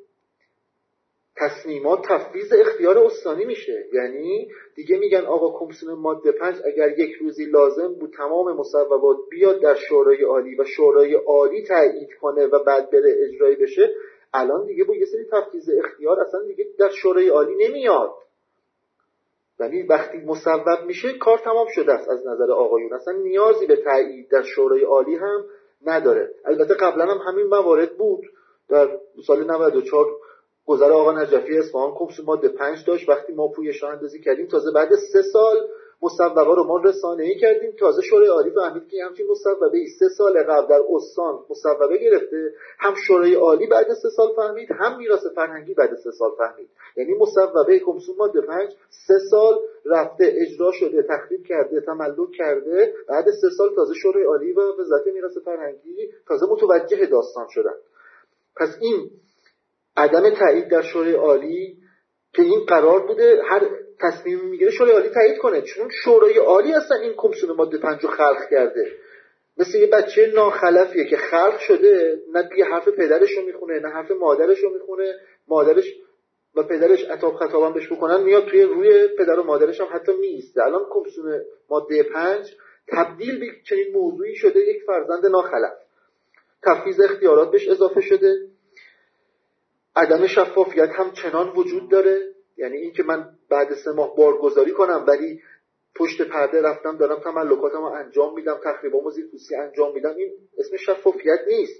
تصمیمات تفویض اختیار استانی میشه، یعنی دیگه میگن آقا کمیسیون ماده پنج اگر یک روزی لازم بود تمام مصوبات بیاد در شورای عالی و شورای عالی تایید کنه و بعد بره اجرایی بشه، الان دیگه با یه سری تفویض اختیار اصلا دیگه در شورای عالی نمیاد. یعنی وقتی مصوب میشه کار تمام شده است از نظر آقایون، اصلا نیازی به تایید در شورای عالی هم نداره. البته قبلا هم همین موارد بود، در سال نود و چهار گذر آقا نجفی اصفهان کمیسیون ماده پنج داشت، وقتی ما پویش راه اندازی کردیم تازه بعد سه سال مصوبه رو ما رسانه‌ای کردیم، تازه شورای عالی فهمید که همچین مصوبه سه سال قبل در استان مصوبه گرفته، هم شورای عالی بعد سه سال فهمید، هم میراث فرهنگی بعد سه سال فهمید. یعنی مصوبه کمیسیون ماده پنج سه سال رفته اجرا شده، تخریب کرده، تملک کرده، بعد سه سال تازه شورای عالی و وزارت میراث فرهنگی تازه متوجه داستان شدن. پس این عدم تایید در شورای عالی که این قرار بوده هر تصمیم میگیره شورای عالی تایید کنه، چون شورای عالی اصلا این کمیسیون ماده پنج رو خلق کرده. مثل یه بچه ناخلفیه که خلق شده، نه دیگه حرف پدرش رو میخونه نه حرف مادرش رو میخونه، مادرش و پدرش عتاب خطابان بهش بکنن میاد توی روی پدر و مادرش هم حتی میسته. الان کمیسیون ماده پنج تبدیل به چنین موضوعی شده، یک فرزند ناخلف، تفویض اختیارات بهش اضافه شده، عدم شفافیت هم چنان وجود داره، یعنی این که من بعد سه ماه بارگذاری کنم ولی پشت پرده رفتم دارم تملکاتم رو انجام میدم، تخریبامو زیر پوستی انجام میدم، این اسم شفافیت نیست.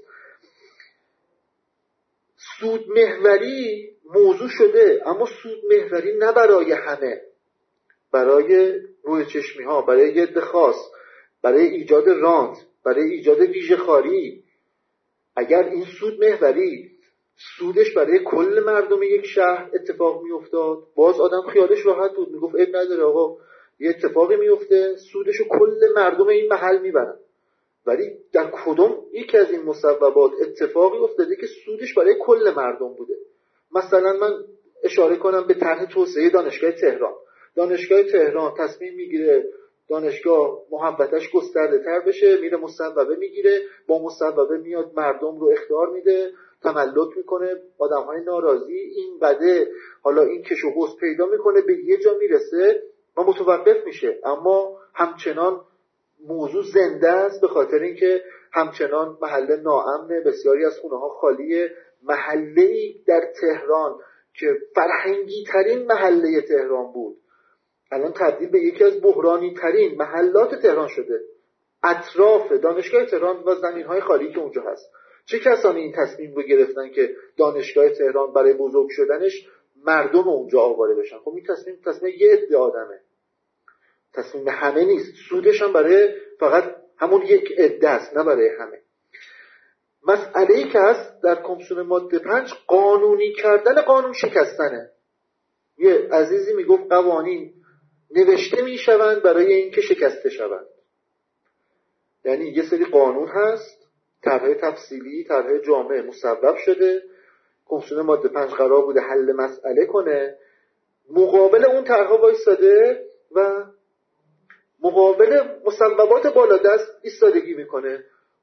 سود محوری موضوع شده، اما سود محوری نه برای همه، برای روی چشمی ها، برای یه عده خاص، برای ایجاد رانت، برای ایجاد ویژه خاری. اگر این سود محوری سودش برای کل مردم یک شهر اتفاق میافتاد، باز آدم خیالش راحت بود، میگفت عیب نداره آقا یه اتفاقی میفته سودشو کل مردم این محل میبرن. ولی در کدوم یکی از این مصوبات اتفاقی افتاده که سودش برای کل مردم بوده؟ مثلا من اشاره کنم به طرح توسعه دانشگاه تهران. دانشگاه تهران تصمیم میگیره دانشگاه محبتش گسترده تر بشه، میره مصوبه میگیره، با مصوبه میاد مردم رو اخطار میده، تملک میکنه، آدمهای ناراضی، این بده حالا این کش و قوس پیدا میکنه، به یه جا میرسه و متوقف میشه. اما همچنان موضوع زنده است، به خاطر اینکه همچنان محله ناامنه، بسیاری از خونه ها خالیه. محله‌ای در تهران که فرهنگی ترین محله تهران بود الان تبدیل به یکی از بحرانی ترین محلات تهران شده، اطراف دانشگاه تهران و زمین‌های خالی که اونجا هست. چه کسانی این تصمیم رو گرفتن که دانشگاه تهران برای بزرگ شدنش مردم اونجا آواره بشن؟ خب این تصمیم تصمیم یه عده آدمه، تصمیم همه نیست، سودش هم برای فقط همون یک عده است، نه برای همه. مسئله‌ای که هست در کمیسیون ماده پنج قانونی کردن قانون شکستنه. یه عزیزی میگفت قوانین نوشته میشوند برای اینکه شکسته شوند. یعنی یه سری قانون هست، طرح تفصیلی، طرح جامع مصوب شده، کمیسیون ماده پنج قرار بوده حل مسئله کنه، مقابل اون طرح‌ها وایساده و مقابل مصوبات بالادست ایستادگی میکنه.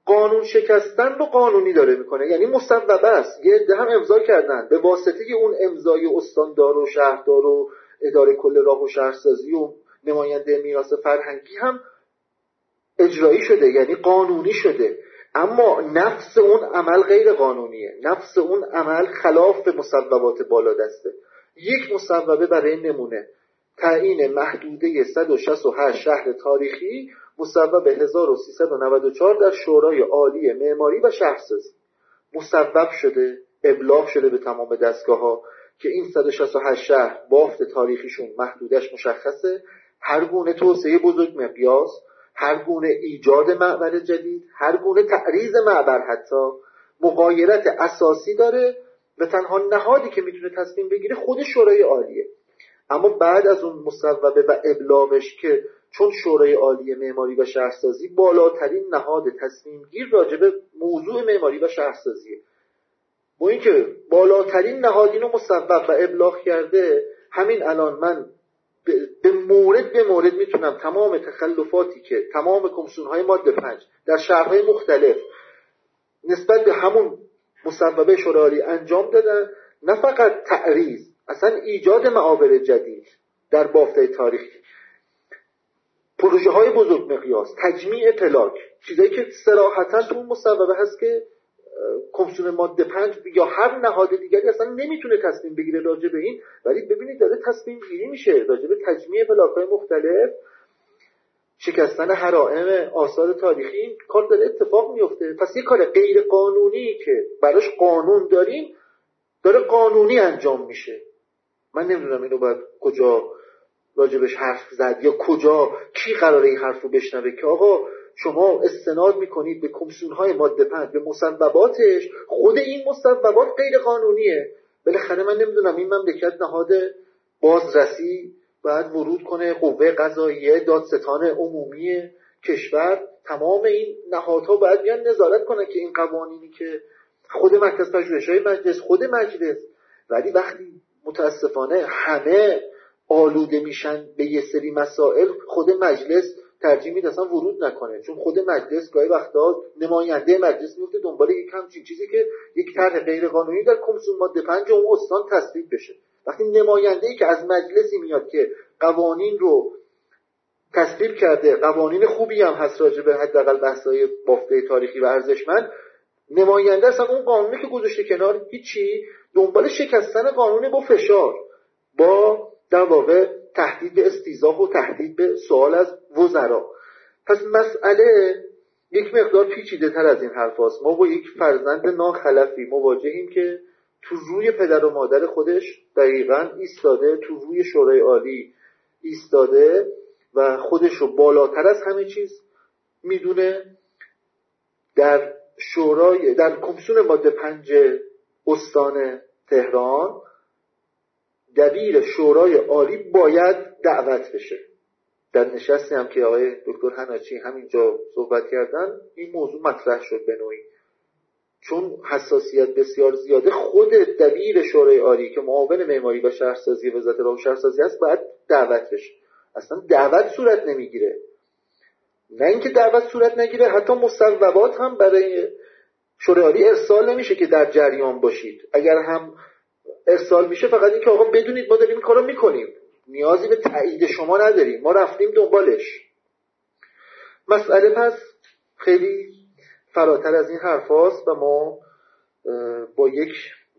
قانون شکستن رو قانونی داره میکنه، یعنی مصوبه است. یه عده هم امضا کردن، به واسطه اون امضای استاندار و شهردار و اداره کل راه و شهرسازی و نماینده میراث فرهنگی هم اجرایی شده، یعنی قانونی شده. اما نفس اون عمل غیر قانونیه، نفس اون عمل خلاف مصوبات بالادسته. یک مصوبه برای نمونه تعیین محدوده صد و شصت و هشت شهر تاریخی، مصوبه هزار و سیصد و نود و چهار در شورای عالی معماری و شهرسازی مصوب شده، ابلاغ شده به تمام دستگاه‌ها که این صد و شصت و هشت شهر بافت تاریخیشون محدودش مشخصه، هر گونه توسعه بزرگ مقیاس، هر گونه ایجاد معبر جدید، هر گونه تعریض معبر حتی مغایرت اساسی داره و تنها نهادی که میتونه تصمیم بگیره خود شورای عالیه. اما بعد از اون مصوبه و ابلاغش که چون شورای عالی معماری و شهرسازی بالاترین نهاد تصمیم گیر راجع به موضوع معماری و شهرسازیه، با اینکه بالاترین نهاد اینو مصوب و ابلاغ کرده، همین الان من به مورد به مورد میتونم تمام تخلفاتی که تمام کمیسیون‌های ماده پنج در شهرهای مختلف نسبت به همون مصوبه شورای عالی انجام دادن، نه فقط تعریض، اصلا ایجاد معابر جدید در بافت‌های تاریخی، پروژه های بزرگ مقیاس، تجمیع پلاک، چیزایی که صراحتاً تو اون مصوبه هست که کمیسیون ماده پنج یا هر نهاد دیگری اصلا نمیتونه تصمیم بگیره راجع به این، ولی ببینید داره تصمیم گیری میشه راجع به تجمیع پلاک های مختلف، شکستن حرائم آثار تاریخی، این کار داره اتفاق میفته. پس یه کار غیر قانونی که براش قانون داریم داره قانونی انجام میشه. من نمیدونم اینو باید کجا راجبش حرف زد یا کجا کی قراره این حرف رو بشنوه که آقا شما استناد میکنید به کمیسیون‌های ماده پنج به مصوباتش، خود این مصوبات غیر قانونیه. بالاخره من نمیدونم این مملکت نهاد بازرسی باید ورود کنه، قوه قضاییه، دادستان عمومی کشور، تمام این نهادها باید بیان نظارت کنن که این قوانینی که خود مرکز پژوهش‌های مجلس، خود مجلس، ولی وقتی متاسفانه همه آلوده میشن به یه سری مسائل، خود مجلس ترجیح میده اصلا ورود نکنه، چون خود مجلس گاهی وقتا نماینده مجلس میفته دنبال یک همچین چیزی که یک طرح غیر قانونی در کمیسیون ماده پنج اون استان تصویب بشه. وقتی نماینده‌ای که از مجلسی میاد که قوانین رو تصویب کرده، قوانین خوبی هم هست راجع به حداقل بحث‌های بافته تاریخی و ارزشمند، نماینده اصلا اون قانونی که گذاشته کنار هیچی، دنبال شکستن قانون با فشار، با در واقع تهدید به استیضاح و تهدید به سوال از وزرا. پس مسئله یک مقدار پیچیده تر از این حرف هست. ما با یک فرزند ناخلفی مواجهیم که تو روی پدر و مادر خودش دقیقاً ایستاده، تو روی شورای عالی ایستاده و خودش رو بالاتر از همه چیز میدونه. در شورای در کمیسیون ماده پنج استان تهران دبیر شورای عالی باید دعوت بشه. در نشستی هم که آقای دکتر حناچی همینجا صحبت کردن این موضوع مطرح شد به نوعی، چون حساسیت بسیار زیاده. خود دبیر شورای عالی که معاون معماری و شهرسازی وزارت راه و شهرسازی هست باید دعوت بشه. اصلا دعوت صورت نمیگیره، نه اینکه دعوت صورت نگیره، حتی مصوبات هم برای شورای عالی ارسال نمیشه که در جریان باشید. اگر هم ارسال میشه فقط اینکه آقا بدونید ما داریم این کارو میکنیم، نیازی به تایید شما نداریم، ما رفتیم دنبالش. مسئله پس خیلی فراتر از این حرف هاست و ما با یک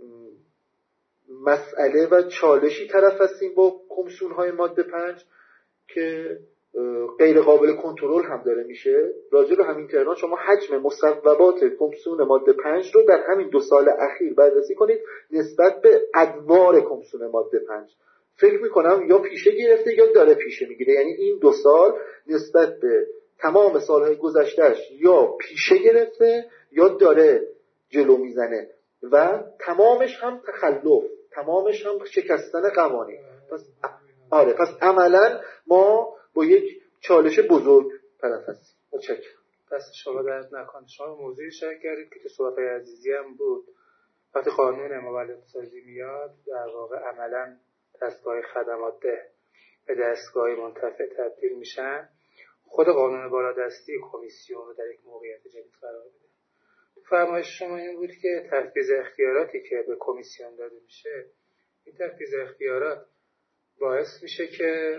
مسئله و چالشی طرف هستیم با کمیسیون های ماده پنج که غیر قابل کنترل هم داره میشه. راجع به همین تهران شما حجم مصوبات کمیسیون ماده پنج رو در همین دو سال اخیر بررسی کنید نسبت به ادوار کمیسیون ماده پنج. فکر میکنم یا پیشه گرفته یا داره پیشه میگیره، یعنی این دو سال نسبت به تمام سالهای گذشتهش یا پیشه گرفته یا داره جلو میزنه و تمامش هم تخلف، تمامش هم شکستن قوانین. پس آره، پس عملا ما با یک چالش بزرگ طرف هستیم. متشکرم. دست شما درد نکنه. شما موضوعی شرح کردید که تو صحبت‌های عزیزی هم بود. وقتی قانون مولدسازی میاد در واقع عملا دستگاه خدمات ده به دستگاه منتفع تبدیل میشن. خود قانون بالادستی کمیسیون رو در یک موقعیت جدید قرار میده. فرمایش شما این بود که تفویض اختیاراتی که به کمیسیون داده میشه، این تفویض اختیارات باعث میشه که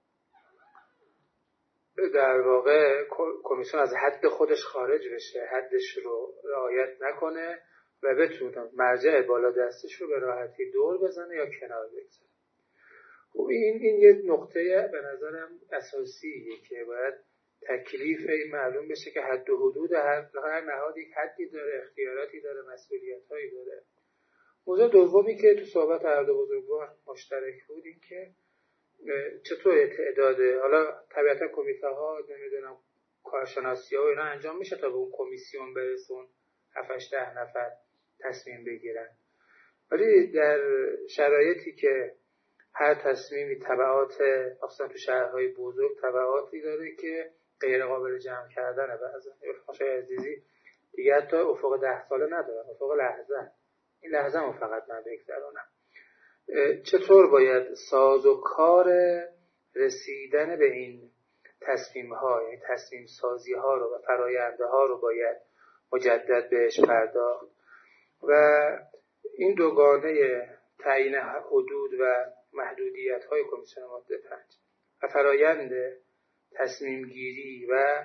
در واقع کمیسیون از حد خودش خارج بشه، حدش رو رعایت نکنه و بتونه مرجع بالادستیش رو به راحتی دور بزنه یا کنار بگذاره. خب این این یه نقطه به نظرم اساسیه که باید تکلیف این معلوم بشه که حد و حدود هر هر نهاد یک حدی داره، اختیاراتی داره، مسئولیت‌هایی داره. موضوع دومی که تو صحبت هر دو بزرگوار مشترک بود این که چطور تعداد، حالا طبیعتا کمیته ها نمیدونم کارشناسی ها و اینا انجام میشه تا به اون کمیسیون برسون هفت ده نفر تصمیم بگیرن، ولی در شرایطی که هر تصمیمی تبعات اصلا تو شهرهای بزرگ تبعاتی داره که غیر قابل جمع کردنه، بعضا خواهشای عزیزی دیگه حتی افق ده ساله ندارن، افق لحظه، این لحظه هم فقط من بگذرانم. چطور باید ساز و کار رسیدن به این تصمیم ها، یعنی تصمیم سازی ها رو و فراینده ها رو باید مجدد بهش پرداخت و این دوگانه تعیین حدود و محدودیت های کمیسیون ماده پنج و فرایند تصمیم گیری و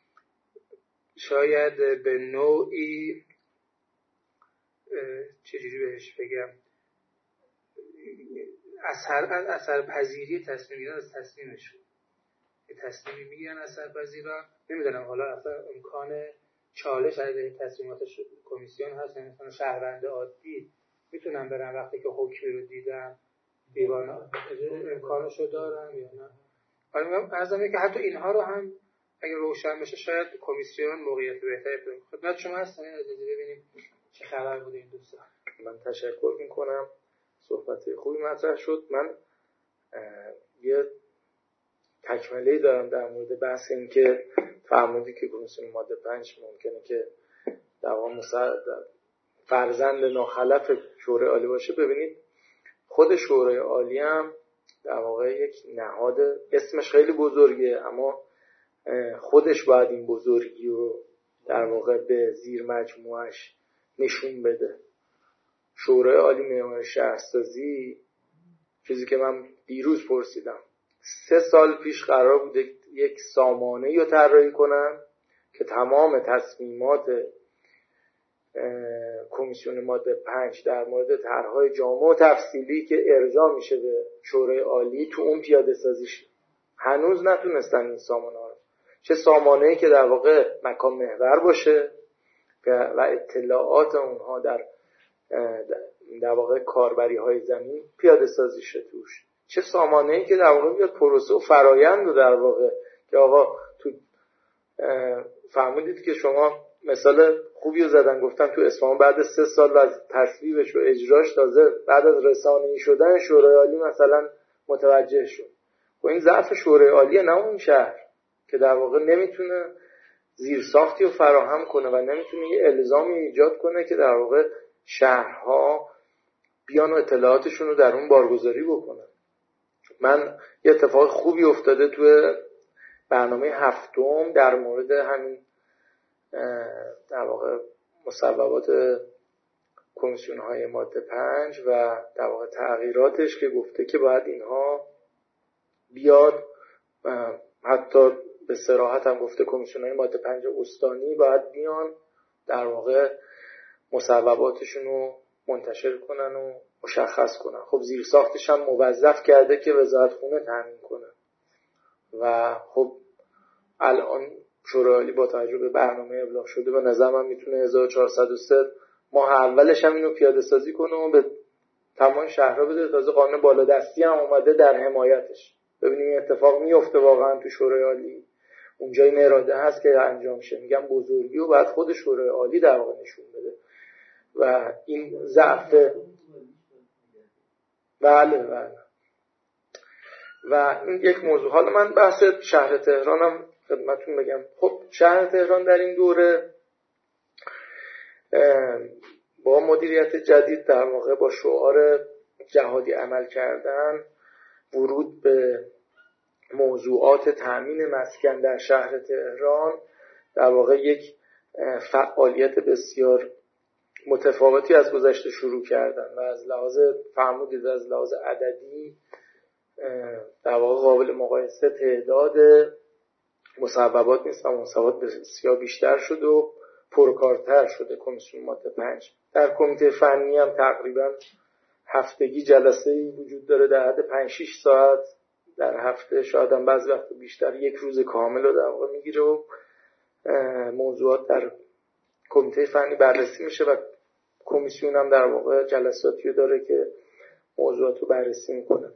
شاید به نوعی چجوری بهش بگم اثر اثر پذیری تصمیم گیرن از تصمیمشون، یه تصمیمی میگیرن اثر پذیرا، نمیدونم حالا اصلا امکان چالش علیه تصمیمات کمیسیون هست، مثلا شهروند عادی میتونن برن وقتی که حکمی رو دیدن دیوان امکانشو دارن یا نه؟ حالا میگم ارزم که حتی اینها رو هم اگه روشن بشه شاید کمیسیون موقعیت بهتری پیدا کنه. خدمت شما هستن این عزیزی ببینیم چه خبر بوده این دوستان. من تشکر میکنم، صحبت خوبی مطرح شد. من یه تکمله‌ای دارم در مورد بحث این که فرمودی که کمیسیون ماده پنج ممکنه که در واقع فرزند ناخلف شورای عالی باشه. ببینید خود شورای عالی هم در واقع یک نهاد اسمش خیلی بزرگه، اما خودش باید این بزرگی رو در واقع به زیر مجموعش نشون بده. شورای عالی معمار شهرسازی، چیزی که من دیروز پرسیدم، سه سال پیش قرار بوده یک سامانه‌ای رو طراحی کنن که تمام تصمیمات کمیسیون ماده پنج در مورد طرح‌های جامع و تفصیلی که ارجاع میشه به شورای عالی تو اون پیاده سازی شه. هنوز نتونستن این سامانه‌ها رو، چه سامانه‌ای که در واقع مکان محور باشه و اطلاعات اونها در در واقع کاربری‌های زمین پیاده سازی شه توش، چه سامانه‌ای که در واقع بیاد پروسه و فرآیند رو در واقع که آقا تو فهمیدید که شما مثال خوبی رو زدن، گفتن تو اصفهان بعد سه سال از تصویبش و اجراش تازه بعد از رسانه‌ای شدن شورای عالی مثلا متوجه شد. و این ضعف شورای عالیه، نه اون شهر که در واقع نمیتونه زیرساختی رو فراهم کنه و نمیتونه یه الزامی ایجاد کنه که در واقع شهرها بیان و اطلاعاتشون رو در اون بارگذاری بکنن. من یه اتفاق خوبی افتاده توی برنامه هفتم در مورد همین در واقع مصوبات کمیسیون های ماده پنج و در واقع تغییراتش، که گفته که باید اینها بیاد، حتی به صراحت هم گفته کمیسیون های ماده پنج استانی باید بیان در واقع مصوباتشون رو منتشر کنن و مشخص کنن. خب زیرساختش هم موظف کرده که وزارت خونه تامین کنه و خب الان شورای عالی با توجه به برنامه ابلاغ شده به نظر من میتونه هزار و چهارصد و سه ماه اولش هم اینو پیاده سازی کنه و به تمام شهرها بده. تازه قانون بالادستی هم اومده در حمایتش. ببینیم این اتفاق میفته واقعا تو شورای عالی، اونجا این اراده هست که انجام شه. میگم بزرگی و بعد خود شورای عالی در واقع نشون بده و این ضعف. بله بله. و این یک موضوع. حالا من بحث شهر تهرانم خدمتتون بگم. خب شهر تهران در این دوره با مدیریت جدید در واقع با شعار جهادی عمل کردن، ورود به موضوعات تامین مسکن در شهر تهران در واقع یک فعالیت بسیار متفاوتی از گذشته شروع کردن و از لحاظ فرمودید از لحاظ عددی در واقع قابل مقایسه تعداد مصوبات نیست و مصوبات بسیار بیشتر شده و پرکارتر شده. کمیسیون ماده پنج در کمیته فنی هم تقریبا هفتگی جلسه‌ای وجود داره در حد پنج شش ساعت در هفته، شاید هم بعضی وقت بیشتر، یک روز کامل رو در واقع میگیره و موضوعات در کمیته فنی بررسی میشه و کمیسیون هم در واقع جلساتی رو داره که موضوعات رو بررسی میکنه.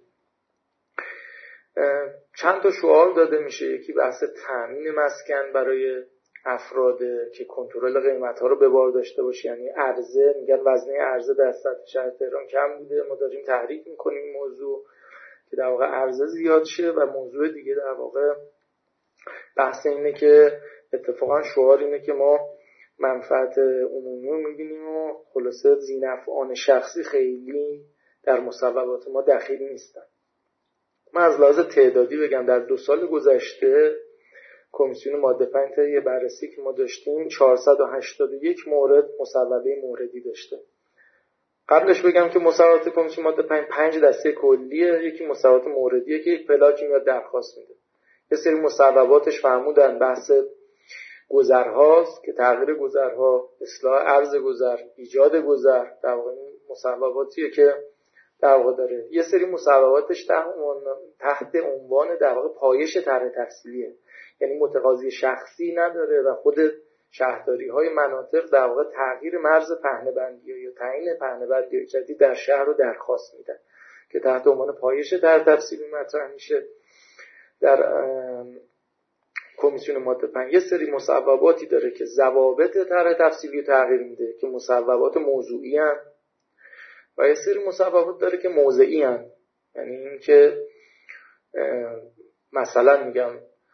چند تا شعار داده میشه. یکی بحث تامین مسکن برای افراد که کنترل قیمت ها رو به بار داشته باشه، یعنی عرضه، میگن وزنه عرضه در سطح شهر تهران کم بوده، ما داریم تحریک میکنیم موضوع که در واقع عرضه زیاد شه. و موضوع دیگه در واقع بحث اینه که اتفاقا شعار اینه که ما منفعت عمومی رو میبینیم و خلاصه ذی‌نفعان شخصی خیلی در مصوبات ما دخیل نیستن. من از لحاظ تعدادی بگم در دو سال گذشته کمیسیون ماده پنج یه بررسی که ما داشتیم چهارصد و هشتاد و یک مورد مصوبه موردی داشته. قبلش بگم که مصوبات کمیسیون ماده پنج پنج دسته کلیه. یکی مصوبات موردیه که یک پلاکی میاد درخواست میده. یه سری مصوباتش فرمودن بحث گذرهاست که تغییر گذرها، اصلاح ارز گذر، ایجاد گذر، در واقع مصوباتیه که در واقع داره. یه سری مصوباتش تحت عنوان در واقع پایش طرح تفصیلیه، یعنی متقاضی شخصی نداره و خود شهرداری‌های مناطق در واقع تغییر مرز پهنه‌بندی یا تعیین پهنه‌بندی جدید در شهر رو درخواست میدن که تحت عنوان پایش طرح تفصیلی مطرح میشه. در کمیسیون ماده پنج یه سری مصوباتی داره که ضوابط طرح تفصیلی رو تغییر میده که مصوبات موضوعی هن و یه سری مصوبات داره که موضعی هن، یعنی این که مثلا میگم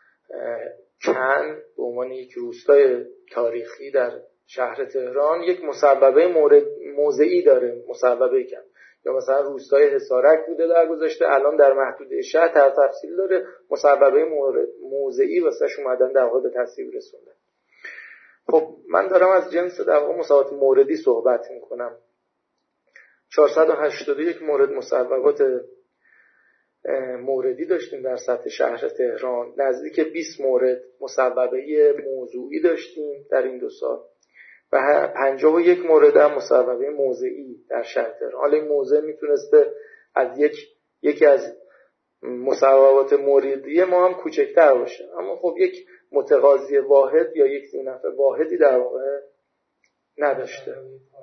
کن به عنوان یک روستای تاریخی در شهر تهران یک مصوبه مورد موضعی داره، مصوبه کن. یا مثلا روستای حصارک بوده در گذشته، الان در محدوده شهر طرح تفصیلی داره، مصوبه مورد موضعی واسش اومدن در واقع به تصویب رسوندن. خب من دارم از جنس در واقع مصوبات موردی صحبت میکنم. چهارصد و هشتاد و یک مورد مصوبات موردی داشتیم در سطح شهر تهران، نزدیک بیست مورد مصوبه موضوعی داشتیم در این دو سال و پنجاه و یک مورد هم مصوبه موضعی در شهر تهران. حالا این موضع میتونسته از یک یکی از مصوبات موردی ما هم کوچکتر باشه، اما خب یک متقاضی واحد یا یک ذی‌نفع واحدی در واقع نداشته.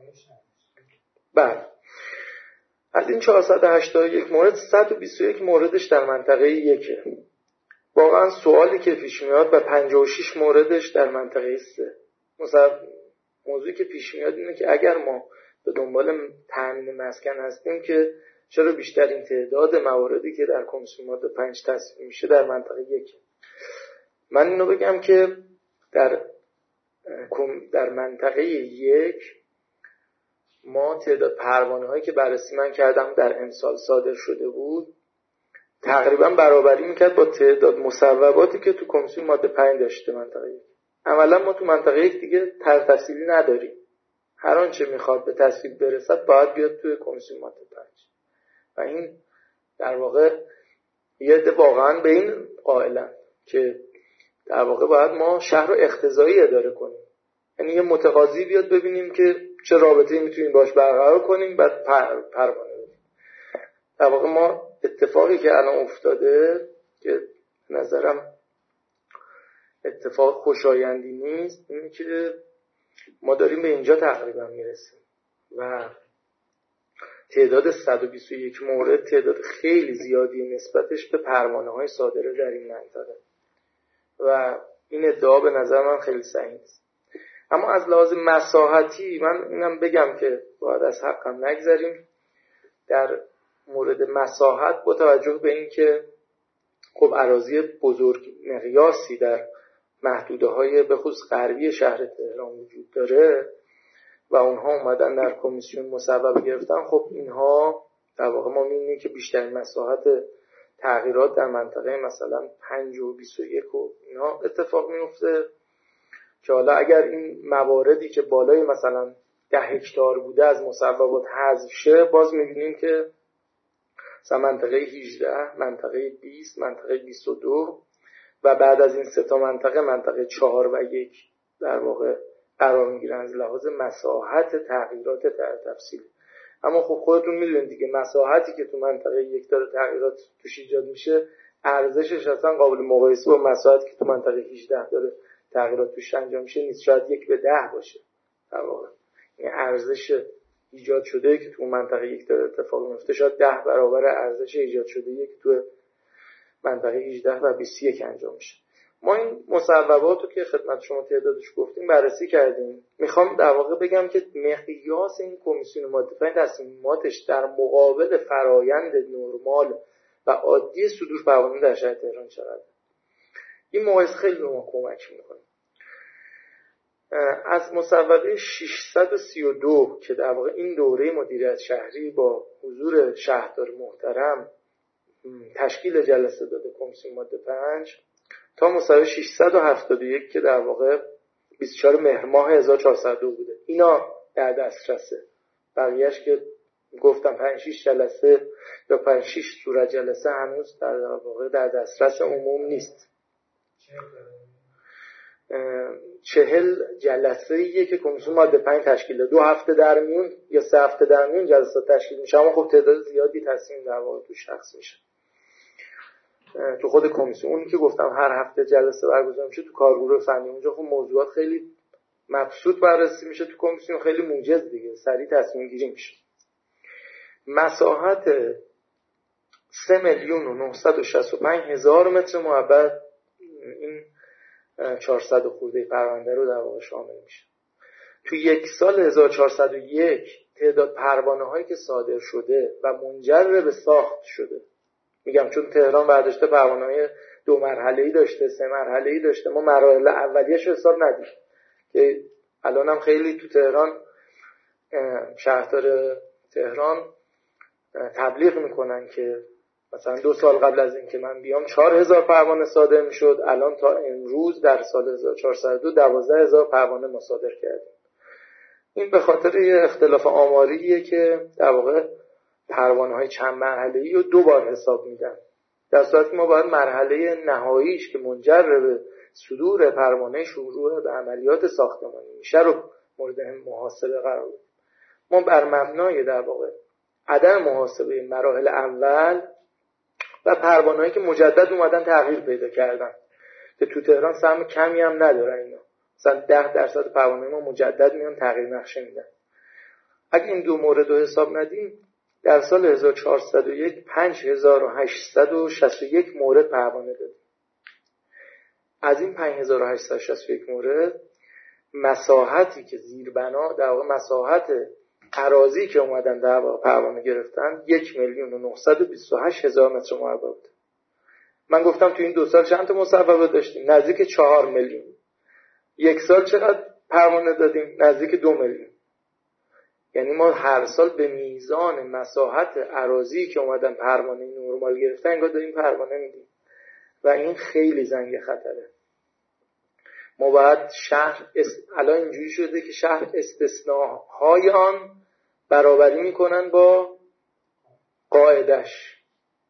بله، از این چهارصد و هشتاد و یک مورد صد و بیست و یک موردش در منطقه یکه. واقعا سوالی که پیش میاد و پنجاه و شش موردش در منطقه سه. مثلا موضوعی که پیش میاد اینه که اگر ما به دنبال تامین مسکن هستیم که چرا بیشترین تعداد مواردی که در کمیسیون ماده پنج تصویب میشه در منطقه یکه. من اینو بگم که در در منطقه یک ما تعداد پروانه هایی که بررسی من کردم در امسال صادر شده بود تقریبا برابری میکرد با تعداد مصوباتی که تو کمیسیون ماده پنج داشته منطقه یک. اولا ما تو منطقه یک دیگه طرح تفصیلی نداریم، هر آنچه میخواد به تصویب برسد باید بیاد توی کمیسیون ماده پنج و این در واقع یه عده واقعا به این قائلن که در واقع باید ما شهر رو اقتضایی اداره کنیم، یعنی یه متقاضی بیاد ببینیم که چه رابطه‌ای میتونیم باش برقرار کنیم بعد پر پروانه بدیم. در واقع ما اتفاقی که الان افتاده که نظرم اتفاق خوشایندی نیست اینه که ما داریم به اینجا تقریبا میرسیم و تعداد صد و بیست و یک مورد تعداد خیلی زیادی نسبتش به پروانه‌های صادره در این منطقه و این ادعا به نظر من خیلی صحیح نیست. اما از لحاظ مساحتی من اینم بگم که باید از حقم نگذریم. در مورد مساحت با توجه به این که خب اراضی بزرگ مقیاسی در محدوده های به خصوص غربی شهر تهران وجود داره و اونها اومدن در کمیسیون مصوبه گرفتن، خب اینها در واقع ما می‌بینیم که بیشترین مساحت تغییرات در منطقه مثلا پنج و بیست و یک و اینا اتفاق میفته که حالا اگر این مواردی که بالای مثلا ده هکتار بوده از مصوبات حذف شه، باز میبینیم که مثلا منطقه هجده، منطقه بیست، منطقه بیست و دو و بعد از این سه تا منطقه منطقه چهار و یک در واقع قرار میگیرن از لحاظ مساحت تغییرات در تفصیل. اما خب خودتون میدونید دیگه مساحتی که تو منطقه یک داره تغییرات توش ایجاد میشه ارزشش اصلا قابل مقایسه با مساحتی که تو منطقه هجده داره تغییرات توش انجام میشه نیست، شاید یک به ده باشه در واقع. این ارزش ایجاد شده که تو منطقه یک داره اتفاق میفته شاید ده برابر ارزش ایجاد شده که تو منطقه هجده و بیست و یک انجام میشه. ما این مصوبات رو که خدمت شما تعدادش گفتیم بررسی کردیم. میخوام در واقع بگم که مقیاس این کمیسیون ماده پنج تصمیماتش در مقابل فرایند نرمال و عادی صدور قوانین در شهر تهران چقدر. این مقایسه خیلی به ما کمک میکنه. از مصوبه ششصد و سی و دو که در واقع این دوره مدیریت شهری با حضور شهردار محترم تشکیل جلسه داده کمیسیون ماده پنج تا مصوبه ششصد و هفتاد و یک که در واقع بیست و چهارم مهر ماه هزار و چهارصد و دو بوده، اینا در دسترسه. بقیهش که گفتم پنج شش جلسه یا پنج شش صورت جلسه هنوز در واقع در دسترس عموم نیست. چهل جلسه ایه که کمیسیون ماده پنج تشکیل دو هفته در میون یا سه هفته در میون جلسات تشکیل میشه، اما خب تعداد زیادی تصمیم در واقع تو شخص میشه تو خود کمیسیون. اونی که گفتم هر هفته جلسه برگزار میشه تو کارگروه فنی، اونجا خب موضوعات خیلی مبسوط بررسی میشه، تو کمیسیون خیلی موجز دیگه سریع تصمیم گیری میشه. مساحت سه میلیون و نهصد و شصت و پنج هزار متر مربع این چهارصد و خورده پرونده رو در واقع شامل میشه. تو یک سال هزار و چهارصد و یک تعداد پروانه هایی که صادر شده و منجر به ساخت شده، میگم چون تهران برداشته پروانه‌های دو مرحله‌ای داشته، سه مرحله‌ای داشته، ما مراحل اولیه‌اش رو حساب ندیم که الان هم خیلی تو تهران شهردار تهران تبلیغ میکنن که مثلا دو سال قبل از اینکه من بیام چهار هزار پروانه صادر میشد، الان تا امروز در سال هزار و چهارصد و دو دوازده هزار پروانه ما صادر کردیم. این به خاطر یه اختلاف آماریه که در واقع پروانه های چند مرحله‌ای رو دو بار حساب میدن، در صورتی ما باید مرحله نهاییش که منجر به صدور پروانه شروع به عملیات ساختمانی میشه رو مورد محاسبه قرار بدیم. ما بر مبنای در واقع عدم محاسبه مراحل اول و پروانه‌هایی که مجدد اومدن تغییر پیدا کردن که تو تهران سهم کمی هم ندارن، اینا مثلا ده درصد پروانه ما مجدد میان تغییر نقشه میدن. اگه این دو مورد رو حساب ندیم در سال هزار و چهارصد و یک پنج هزار و هشتصد و شصت و یک مورد پروانه دادیم. از این پنج هزار و هشتصد و شصت و یک مورد مساحتی که زیربنا در واقع مساحت اراضی که اومدن در واقع پروانه گرفتن یک میلیون و نهصد و بیست و هشت هزار متر مربع بود. من گفتم تو این دو سال چند تا مصوبه داشتیم؟ نزدیک چهار میلیون. یک سال چقدر پروانه دادیم؟ نزدیک دو میلیون. یعنی ما هر سال به میزان مساحت اراضی که اومدن پروانه نرمال گرفتن انگار داریم پروانه میدیم و این خیلی زنگ خطره. ما باید شهر اس... الان اینجوری شده که شهر استثناهای آن برابری میکنن با قاعدش،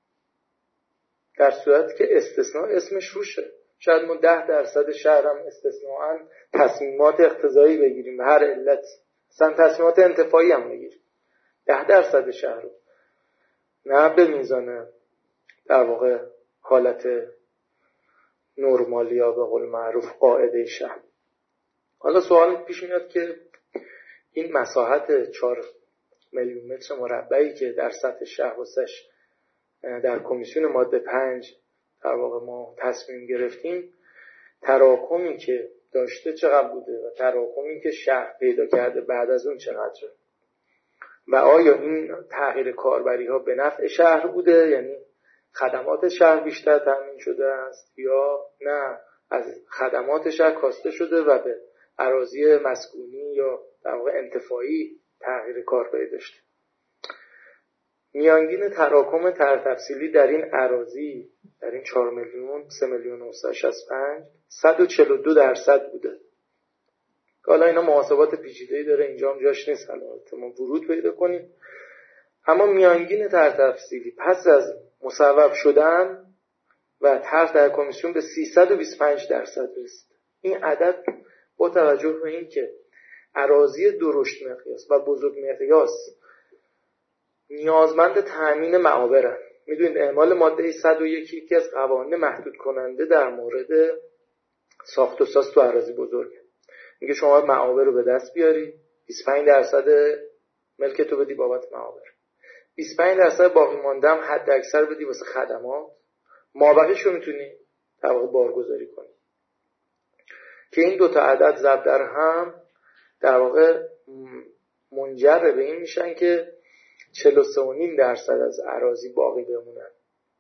در صورتی که استثناء اسمش روشه. شاید ما ده درصد شهر هم استثناءاً تصمیمات اقتضایی بگیریم به هر علت، مثلا تصمیمات انتفاعی هم بگیریم ده درصد شهر رو، نه به میزان در واقع حالت نرمالی یا به قول معروف قاعده شهر. حالا سوال پیش میاد که این مساحت چهار میلیون متر مربعی که در سطح شهر واسش در کمیسیون ماده پنج در واقع ما تصمیم گرفتیم، تراکمی که داشته چقدر بوده و تراکمی که شهر پیدا کرده بعد از اون چقدره و آیا این تغییر کاربری ها به نفع شهر بوده، یعنی خدمات شهر بیشتر تامین شده است، یا نه از خدمات شهر کاسته شده و به اراضی مسکونی یا در واقع انتفاعی تغییر کاربری داشته. میانگین تراکم ترتفصیلی در این اراضی، در این چهار میلیون سه میلیون و نهصد و شصت و پنج صد و چهل و دو درصد بوده. حالا اینا محاسبات پیچیده‌ای داره، اینجا هم جاش نیست البته ما ورود پیدا کنیم. اما میانگین ترتفصیلی پس از مصوب شدن و طرح در کمیسیون به سیصد و بیست و پنج درصد رسید. این عدد با توجه به این که اراضی درشت مقیاس و بزرگ مقیاس نیازمند تأمین معابرن. میدونید اعمال ماده صد و یک یکی از قوانین محدود کننده در مورد ساخت و ساز تو اراضی بزرگه. میگه شما معابر رو به دست بیاری، بیست و پنج درصد ملکتو بدی بابت معابر، بیست و پنج درصد باقی مانده هم حد اکثر بدی واسه خدمات، مابقیش رو میتونی در واقع بارگذاری کنی. که این دو تا عدد ضرب در هم در واقع منجر به این میشن که چهل و سه و نیم درصد از اراضی باقی بمونن.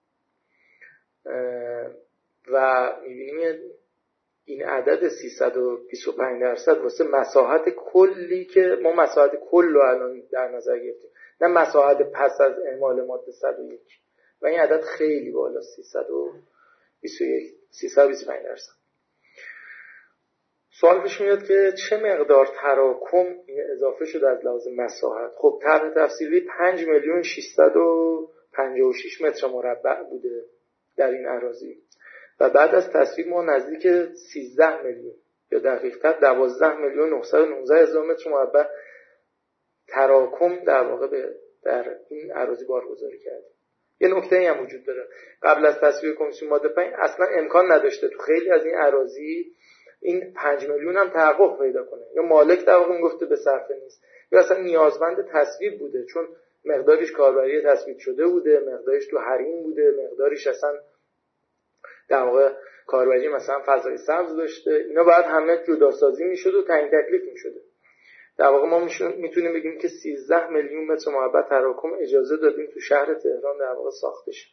و میبینیم این عدد سیصد و بیست و پنج درصد واسه مساحت کلی که ما مساحت کل رو الان در نظر گرفتیم، نه مساحت پس از اعمال ماده صد و یک، و این عدد خیلی بالا، سیصد و بیست و یک سیصد و بیست و پنج درصد. سوال پیش میاد که چه مقدار تراکم این اضافه شده از لحاظ مساحت؟ خب طرح تفصیلی پنج میلیون ششصد و پنجاه و شش متر مربع بوده در این اراضی و بعد از تصویب ما نزدیک سیزده میلیون یا دقیق‌تر دوازده میلیون نهصد و نوزده هزار متر مربع تراکم در واقع به در این اراضی بارگذاری کردیم. یه نکته‌ای هم وجود داره، قبل از تصویب کمیسیون ماده پنج اصلا امکان نداشته تو خیلی از این اراضی این پنج میلیون هم تحقق پیدا کنه، یا مالک در واقع گفته به صرفه نیست، یا اصلا نیازمند تصویب بوده چون مقداریش کاربری تصویب شده بوده، مقداریش تو حریم بوده، مقداریش اصلا در واقع کاربری مثلا فضای سبز داشته. اینا باید همه جداسازی میشد و تعیین تکلیف میشده. در واقع ما میتونیم بگیم که سیزده میلیون متر مربع تراکم اجازه دادیم تو شهر تهران در واقع ساخته شه.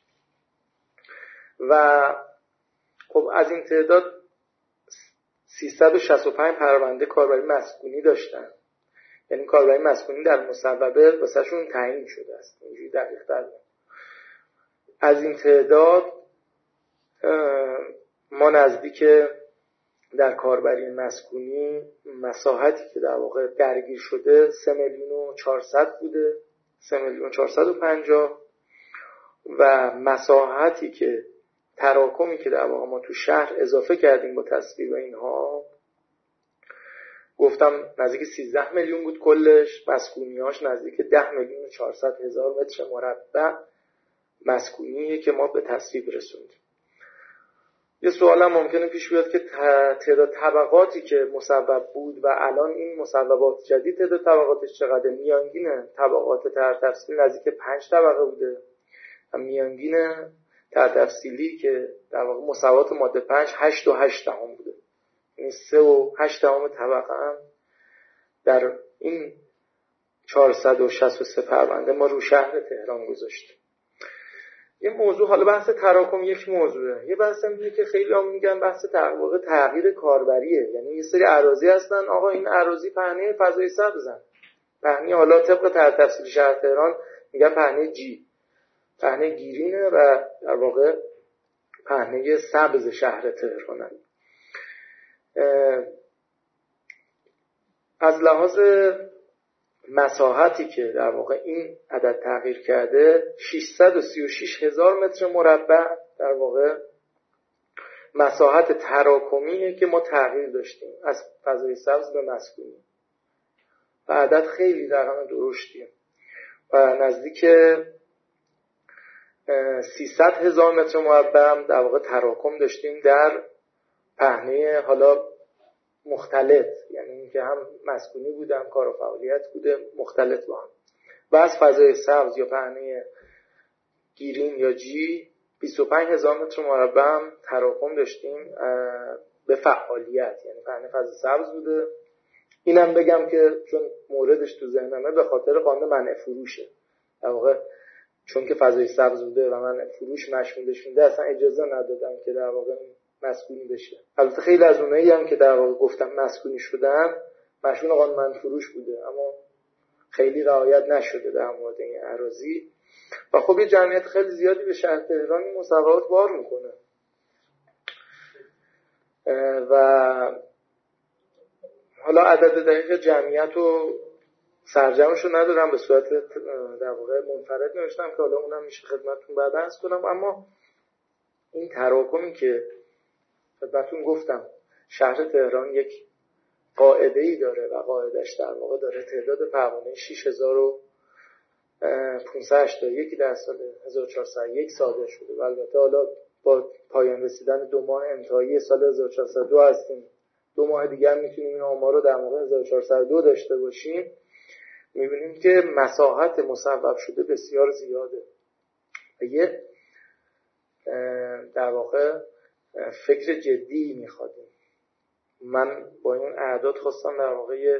و خب از این تعداد سیصد و شصت و پنج پرونده کاربری مسکونی داشتن، یعنی کاربری مسکونی در مصوبه واسه شون تعیین شده است. اینجوری دقیق تر از این تعداد ما نزدیک در کاربری مسکونی مساحتی که در واقع درگیر شده سه میلیون و چهارصد بوده، سه میلیون و چهارصد و پنجاه، و مساحتی که تراکمی که در واقع ما تو شهر اضافه کردیم با تصویب اینها گفتم نزدیک سیزده میلیون بود کلش، مسکونیاش نزدیک ده میلیون و چهارصد هزار متر مربع مسکونیه که ما به تصویب رسوندیم. یه سوال هم ممکنه پیش بیاد که تعداد طبقاتی که مصوب بود و الان این مصوبات جدید تعداد طبقاتش چقدر؟ میانگین طبقات طرح تفصیلی نزدیک پنج طبقه بوده و میانگین طرح تفصیلی که در واقع مصوبات ماده پنج هشت و هشت دهم بوده، یعنی سه و هشت دهم طبقه هم در این چهارصد و شصت و سه پرونده ما رو شهر تهران گذاشتیم. یه موضوع، حالا بحث تراکم یک موضوعه، یه بحث هم که خیلی هم میگن بحث تحقق تغییر کاربریه، یعنی یه سری اراضی هستن آقا این اراضی پهنه فضای سبزن، پهنه حالا طبق طرح تفصیلی شهر تهران میگن پهنه جی، پهنه گیرینه و در واقع پهنه سبز شهر تهرانه. از لحاظ مساحتی که در واقع این عدد تغییر کرده ششصد و سی و شش هزار متر مربع در واقع مساحت تراکمیه که ما تغییر داشتیم از فضای سبز به مسکونی و عدد خیلی رقم درشتیه و نزدیک سیصد هزار متر مربع در واقع تراکم داشتیم در پهنه حالا مختلط، یعنی اینکه هم مسکونی بوده هم کار و فعالیت بوده مختلط با هم، و از فضای سبز یا پهنه گیرین یا جی بیست و پنج هزار متر مربع هم تراکم داشتیم به فعالیت، یعنی پهنه فضای سبز بوده. اینم بگم که چون موردش تو ذهنمه به خاطر قانون منع فروشه، در واقع چون که فضای سبز بوده و منع فروش مشمولش میده اصلا اجازه ندادم که در واقع مسکونی بشه. البته خیلی از اونایی هم که در واقع گفتم مسکونی شدن مشمول قانون منع فروش بوده، اما خیلی رعایت نشده در مورد این اراضی و خب یه جمعیت خیلی زیادی به شهر تهران این مصوبات بار میکنه و حالا عدد دقیق جمعیت رو سرجمش رو ندارم، به صورت در واقع منفرد نوشتم که حالا اونم میشه خدمتتون بعد عرض کنم. اما این تراکمی که خدمتتون گفتم شهر تهران یک قاعده‌ای داره و قاعدش در واقع داره تعداد پروانه شش هزار و پانصد و هشتاد و یک در سال هزار و چهارصد و یک صادر شده و البته حالا با پایان رسیدن دو ماه انتهایی سال هزار و چهارصد و دو هستیم، دو ماه دیگر میتونیم این آمار رو در موقع هزار و چهارصد و دو داشته باشیم، میبینیم که مساحت مصوب شده بسیار زیاده و یه در واقع فکر جدی میخوادیم. من با این اعداد خواستم در واقع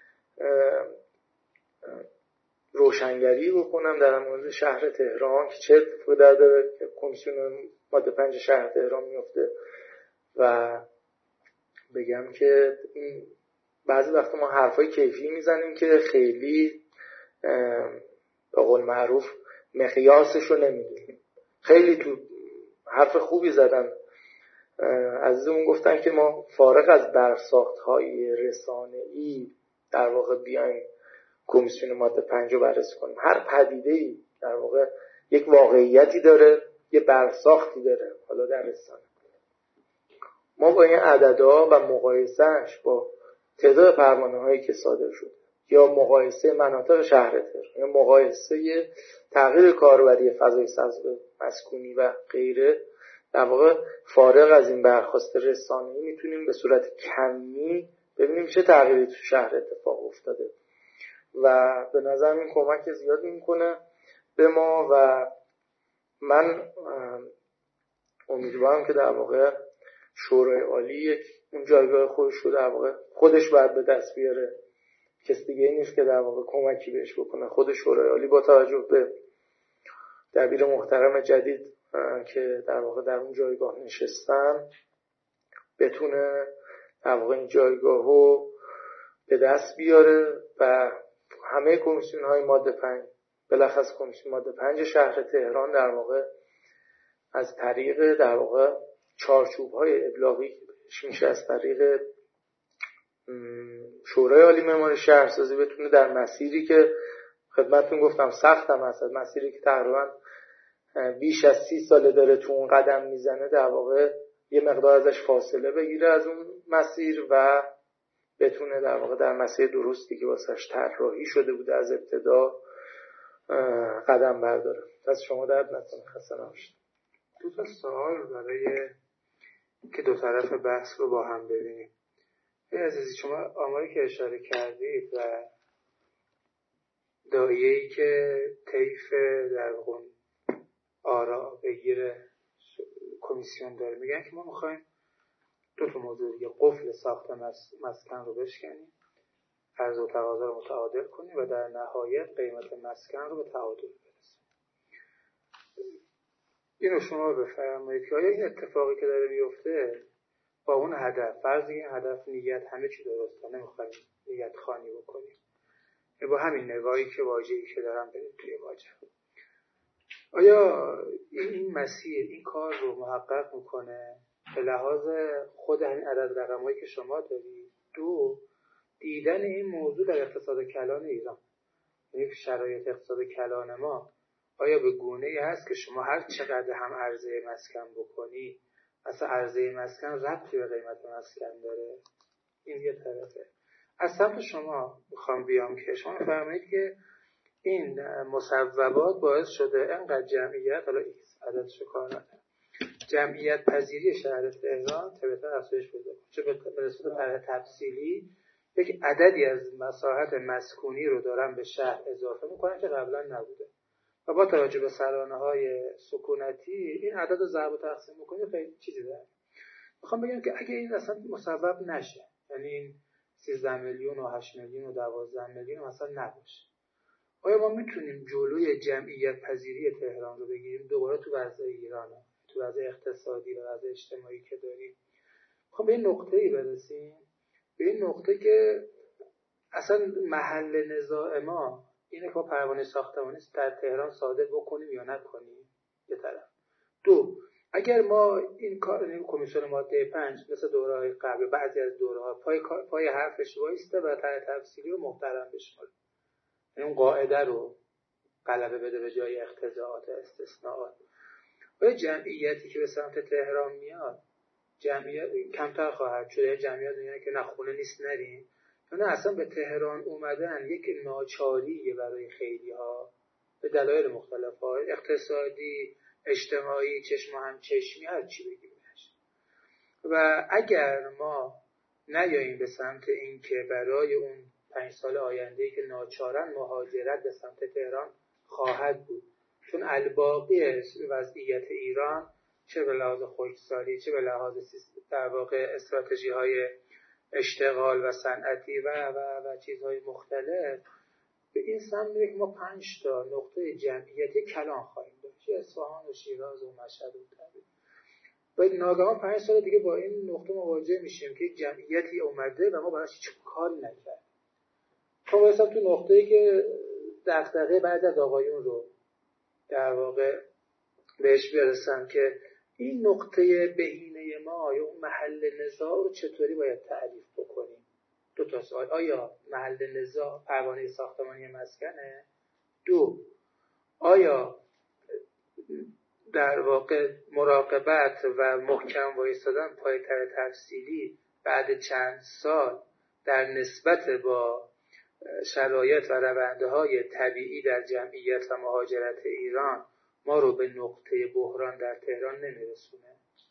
روشنگری بکنم در مورد شهر تهران که چه اتفاقی در داره که کمیسیون ماده پنج شهر تهران میفته و بگم که این بعضی وقتا ما حرفای کیفی میزنیم که خیلی به قول معروف مقیاسش رو نمیدونیم. خیلی تو حرف خوبی زدن، عزیزمون گفتن که ما فارغ از برساخت‌های رسانه‌ای در واقع بیایم کمیسیون ماده پنج رو بررسی کنیم. هر پدیده‌ای در واقع یک واقعیتی داره، یه برساختی داره. حالا در رسانه ما با این عددها و مقایسهش با تعداد پروانه‌هایی که صادر شده یا مقایسه مناطق شهر تهران یا مقایسه تغییر کاربری فضای سبز مسکونی و غیره، در واقع فارغ از این برخواست رسانه‌ای میتونیم به صورت کمی ببینیم چه تغییری تو شهر اتفاق افتاده و به نظر این کمک زیادی میکنه به ما و من امیدوارم که در واقع شورای عالی یک اون جایگاه خودش رو در واقع خودش باید به دست بیاره، کس دیگه نیست که در واقع کمکی بهش بکنه. خود شورای عالی با توجه به دبیر محترم جدید که در واقع در اون جایگاه نشستن بتونه در واقع این جایگاه رو به دست بیاره و همه کمیسیون های ماده پنج بلخص کمیسیون ماده پنج شهر تهران در واقع از طریق در واقع چارچوب های ابلاغی میشه از طریق شورای عالی معماری شهرسازی بتونه در مسیری که خدمتتون گفتم سختم هست، مسیری که تقریبا بیش از سی ساله داره تو اون قدم میزنه، در واقع یه مقدار ازش فاصله بگیره از اون مسیر و بتونه در واقع در مسیر درستی که واسش طراحی شده بوده از ابتدا قدم برداره. از شما درد نکنه، خسته نباشید. دو تا سوال برای که دو طرف بحث رو با هم ببینیم. ای عزیزی، شما آماری که اشاره کردید و دایه‌ای که طیف در واقع آرا بگیره کمیسیون داره، میگن که ما میخوایم دو تا موضوع دیگه، قفل ساخت مسکن رو بشکنیم، عرضه و تقاضا رو متعادل کنیم و در نهایت قیمت مسکن رو به تعادل برسونیم. اینو شما بفرمایید که آیا این اتفاقی که داره میفته با اون هدف، فرض این هدف نیت همه چی درسته، نمیخوایم نیت خانی بکنیم، با همین نگاهی که واژه‌ای که دارم بریم توی واژه، آیا این, این مسیر این کار رو محقق میکنه به لحاظ خود همین عدد رقمایی که شما دارید؟ دو، دیدن این موضوع در اقتصاد کلان ایران، یعنی شرایط اقتصاد کلان ما آیا به گونه‌ای هست که شما هر چقدر هم عرضه مسکن بکنی اصلا عرضه مسکن ربطی به قیمت مسکن داره؟ این یه طرفه. از سمت شما میخوام بیام که شما فهمید که این مصوبات باعث شده انقدر جمعیت، حالا ایکس عددش کار نداره، جمعیت پذیری شهر تهران طبعا افزایش پیدا کنه، چه به صورت طرح تفصیلی یک عددی از مساحت مسکونی رو دارن به شهر اضافه میکنن که قبلا نبوده و با توجه به سرانه‌های سکونتی این عدد رو ضرب و تقسیم میکنه خیلی چیزی داره. میخوام بگم که اگه این اصلا مصوب نشه، یعنی این سیزده میلیون و هشت میلیون و دوازده میلیون مثلا نباشه، آیا ما میتونیم جلوی جمعیت پذیری تهران رو بگیریم دوباره تو وضع ایران، تو وضع اقتصادی و وضع اجتماعی که داریم؟ خب به این نقطه‌ای برسیم، به این نقطه که اصلا محل نزاع ما اینه که ما پروانه ساختمانی در تهران صادر بکنیم یا نکنیم یه طرف. دو، اگر ما این کار این کمیسیون ماده پنج مثل دوره‌های قبل بعضی از دوره‌ها پای پای حرفش وایسته و طرح تفصیلی رو محترم بشماره، این قاعده رو غلبه بده به جای اختزاعات استثناءات. و جمعیتی که به سمت تهران میاد جمعیت کمتر خواهد شد. جمعیت میگن که نه خونه نیست نریم، نه اصلا به تهران اومدن یک ناچاریه برای خیلی ها به دلایل مختلف ها، اقتصادی، اجتماعی، چشم هم چشمی، هر چی بگیم. و اگر ما نیاییم به سمت این که برای اون پنج سال آینده‌ای که ناچارن مهاجرت به سمت تهران خواهد بود، چون الباقی وضعیت ایران چه به لحاظ خشکسالی چه به لحاظ در واقع استراتژی‌های اشتغال و صنعتی و و و چیزهای مختلف به این سمت میره که ما پنج تا نقطه جمعیتی کلان خواهیم داشت، اصفهان و شیراز و مشهد و تبریز. و ناگهان پنج سال دیگه با این نقطه مواجه میشیم که جمعیتی اومده و ما براش هیچ کاری نکردیم. خب واسه تو نقطه‌ای که دغدغه بعد از آقایون رو در واقع بهش برسم که این نقطه بهینه ما یا اون محل نزاع رو چطوری باید تعریف بکنیم. دو تا سوال: آیا محل نزاع پروانه ساختمانی مسکنه؟ دو، آیا در واقع مراقبت و محکم وایسادن پای طرح تفصیلی بعد چند سال در نسبت با شرایط و روندهای طبیعی در جمعیت و مهاجرت ایران ما رو به نقطه بحران در تهران نمیرسونه؟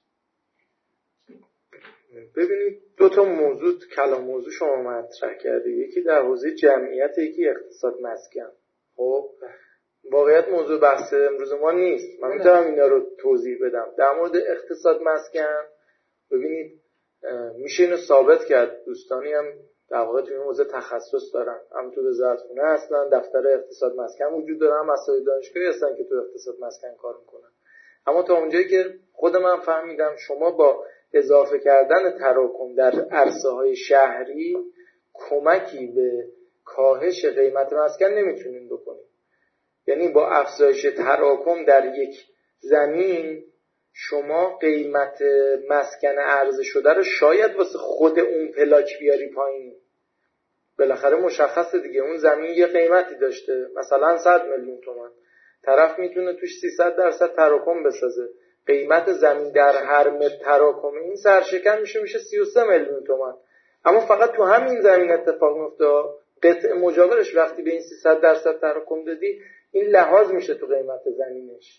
ببینید دو تا موضوع کلام موضوع شما مطرح کرده، یکی در حوزه جمعیت، یکی اقتصاد مسکن. خب واقعیت موضوع بحث امروز ما نیست، من میتونم اینا رو توضیح بدم. در مورد اقتصاد مسکن ببینید میشه اینو ثابت کرد، دوستانی هم در واقع توی این حوزه تخصص دارن، هم تو وزارتخونه هستن، دفتر اقتصاد مسکن وجود داره، هم مسائل دانشگاهی هستن که تو اقتصاد مسکن کار میکنن. اما تا اونجایی که خود من فهمیدم شما با اضافه کردن تراکم در عرصه‌های شهری کمکی به کاهش قیمت مسکن نمیتونین بکنید. یعنی با افزایش تراکم در یک زمین شما قیمت مسکن عرضه شده رو شاید واسه خود اون پلاک بیاری پایین. بالاخره مشخصه دیگه اون زمین یه قیمتی داشته، مثلا صد میلیون تومان، طرف میتونه توش سیصد درصد تراکم بسازه، قیمت زمین در هر متر تراکم این سرشکن میشه میشه سی و سه میلیون تومان. اما فقط تو همین زمین اتفاق میفته، قطع مجاورش وقتی به این سیصد درصد تراکم دادی این لحاظ میشه تو قیمت زمینش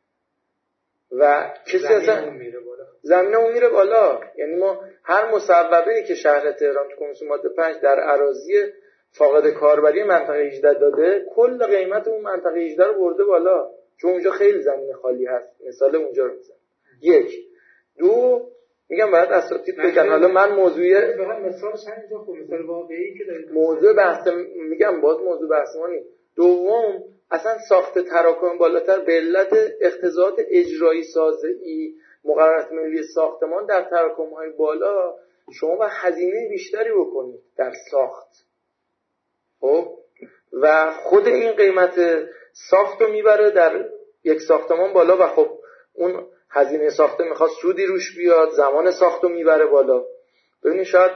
و کسی اصلا میره بالا، زمین اون میره بالا. یعنی ما هر مصوبه‌ای که شهر تهران تو کمیسیون ماده پنج در اراضی فاقد کاربری منطقه هجده داده، کل قیمت اون منطقه هجده رو برده بالا، چون اونجا خیلی زمین خالی هست. مثال اونجا رو میزنم. یک دو میگم باید اساتید بگن. حالا من موضوعی فقط مثالش همینجا خب مثال واقعی که دارید موضوع بحث میگم باز موضوع بحث ما نیست. دوم اصلا ساخت تراکم بالاتر به علت اقتضاعات اجرایی سازی مقررات ملی ساختمان در تراکم‌های بالا شما باید هزینه بیشتری بکنید در ساخت. خب و خود این قیمت ساخت رو میبره در یک ساختمان بالا و خب اون هزینه ساخته میخواد سودی روش بیاد، زمان ساخت رو میبره بالا. ببینید شاید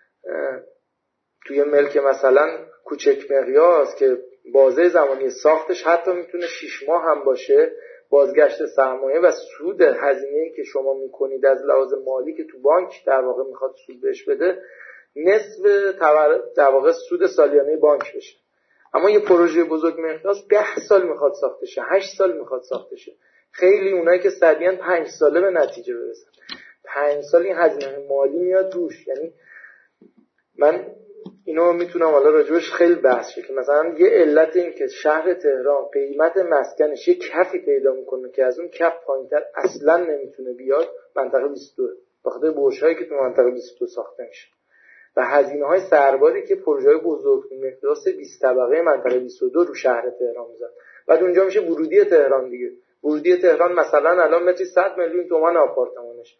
توی ملک مثلا کوچک مقیاس که بازه زمانی ساختش حتی میتونه شش ماه هم باشه، بازگشت سرمایه و سود هزینه‌ای که شما میکنید از لحاظ مالی که تو بانک در واقع میخواد سود بهش بده نصف در واقع سود سالیانه بانک بشه. اما یه پروژه بزرگ مقیاس ده سال میخواد ساخته شه، هشت سال میخواد ساخته شه. خیلی اونایی که صدیان پنج ساله به نتیجه برسن. پنج سال این هزینه مالی میاد روش. یعنی من اینو میتونم حالا راجبش خیلی بحث شه که مثلا یه علت این که شهر تهران قیمت مسکنش یه کفی پیدا میکنه که از اون کف پایینتر اصلا نمیتونه بیاد، منطقه بیست و دو بخاطر بورشایی که تو منطقه بیست و دو ساخته میشه و هزینه‌های سرباری که پروژه‌های بزرگ مقیاس بیست طبقه منطقه بیست و دو رو شهر تهران میذاره. بعد اونجا میشه ورودی تهران دیگه. ورودی تهران مثلا الان متری صد میلیون تومان آپارتمانش.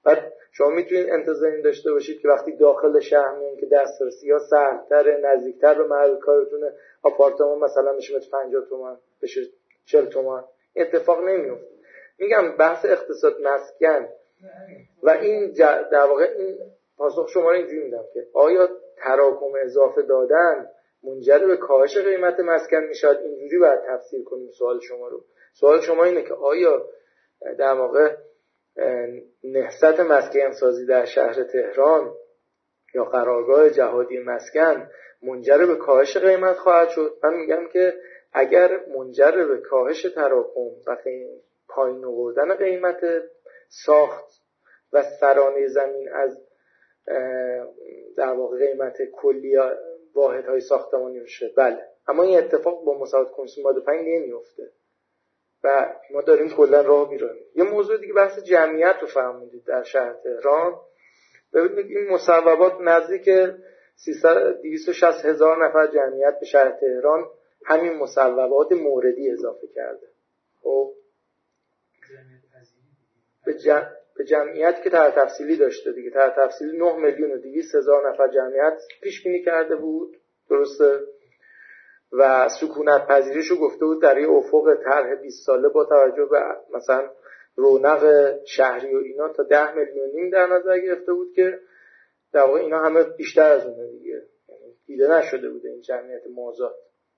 بعد شما میتونید انتظار داشته باشید که وقتی داخل شهر میان که دسترسی ها سخت‌تر، نزدیکتر به محل کارتونه، آپارتمان مثلا میشه متر پنجاه تومان بشه چهل تومان، اتفاق نمیفته. میگم بحث اقتصاد مسکن و این در واقع این پاسخ شما رو اینجوری میدم که آیا تراکم اضافه دادن منجر به کاهش قیمت مسکن میشه؟ اینجوری باید تفسیر کنیم سوال شما رو. سوال شما اینه که آیا در واقع نهضت مسکن سازی در شهر تهران یا قرارگاه جهادی مسکن منجر به کاهش قیمت خواهد شد؟ من میگم که اگر منجر به کاهش تراکم و پایین آوردن قیمت ساخت و سرانه زمین از در واقع قیمت کلی واحدهای ساختمانی بشه، بله، اما این اتفاق با مساوات کمیسیون ماده پنج نمیفته و ما داریم کلا راه میریم. یه موضوع دیگه بحث جمعیت رو فرمودید در شهر تهران. ببینید این مصوبات نزدیک دویست و شصت هزار نفر جمعیت به شهر تهران همین مصوبات موردی اضافه کرده. خب به جمع به جمعیت که طرح تفصیلی داشته دیگه، طرح تفصیلی نه میلیون و دویست هزار نفر جمعیت پیش بینی کرده بود، درسته؟ و سکونت پذیریشو گفته بود در یه افق طرح بیست ساله با توجه به مثلا رونق شهری و اینا تا ده میلیون نیم در نظر گرفته بود که در واقع اینا همه بیشتر از اونه دیگه، یعنی دیده نشده بوده این جمعیت مازاد.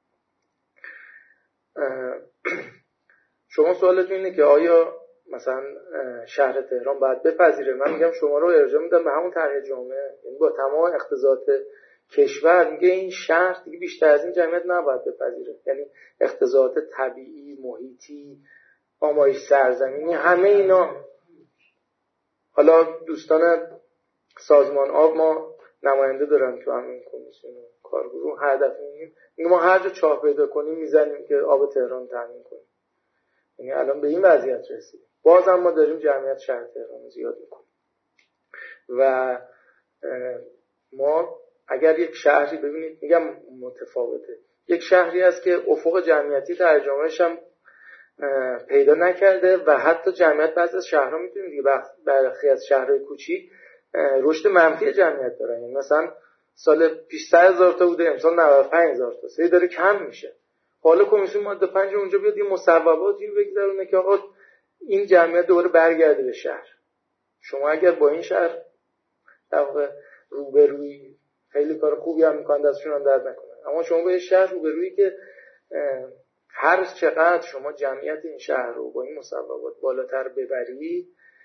شما سوالتون اینه که آیا مثلا شهر تهران باید بپذیره؟ من میگم شما رو ارجاع میدم به همون طرح جامعه، یعنی با تمام اقتضاعات کشور میگه این شهر دیگه بیشتر از این جمعیت نباید بپذیره، یعنی اقتضاعات طبیعی، محیطی، آمایش سرزمینی، همه اینا. حالا دوستان سازمان آب ما نماینده دارن تو همین کمیسیون کارگروه، هدف اینه ما هر جا چاه پیدا کنیم میزنیم که آب تهران تامین کنیم. یعنی الان به این وضعیت رسیدیم. باز هم ما داریم جمعیت شهر تهران زیاد میکنیم و ما اگر یک شهری ببینید میگم متفاوته، یک شهری هست که افق جمعیتی ترجمهش هم پیدا نکرده و حتی جمعیت بعضی از شهرها میتونیم دیگه برخی از شهرهای کوچیک رشد منفی جمعیت دارن. یعنی مثلا سال پیش صد هزار تا بوده، امسال نود و پنج هزار تا، سری داره کم میشه. حالا کمیسیون ماده پنج اونجا بیاد یه مصوباتی رو بگذارونه که آقا این جمعیت دوباره برگرده به شهر. شما اگر با این شهر در واقع روبرویی، خیلی کار خوبی هم میکنن، دستشون هم درد نکنن، اما شما با یه شهر روبرویی که هر چقدر شما جمعیت این شهر رو با این مصوبات بالاتر ببری،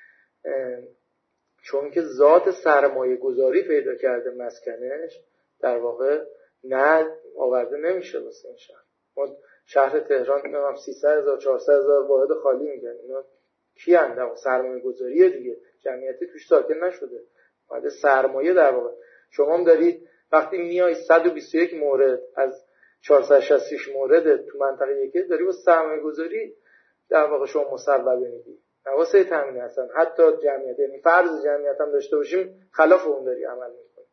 چون که ذات سرمایه گذاری پیدا کرده مسکنش، در واقع نه آورده نمیشه واسه این شهر. ما شهر تهران هم سیصد هزار چهارصد هزار واحد خالی میگن، اینا کی اند؟ سرمایه گذاریه دیگه، جمعیتی توش ساکن نشده، بعد سرمایه در واقع. شما هم دارید وقتی میای صد و بیست و یک مورد از چهارصد و شصت و شش مورد تو منطقه یکی داری با سرمایه گذاری در واقع شما مصوبه میدی، نه واسه تامین اصلا حتی جمعیت، یعنی فرض جمعیت هم داشته باشیم خلاف اون داری عمل میکنی.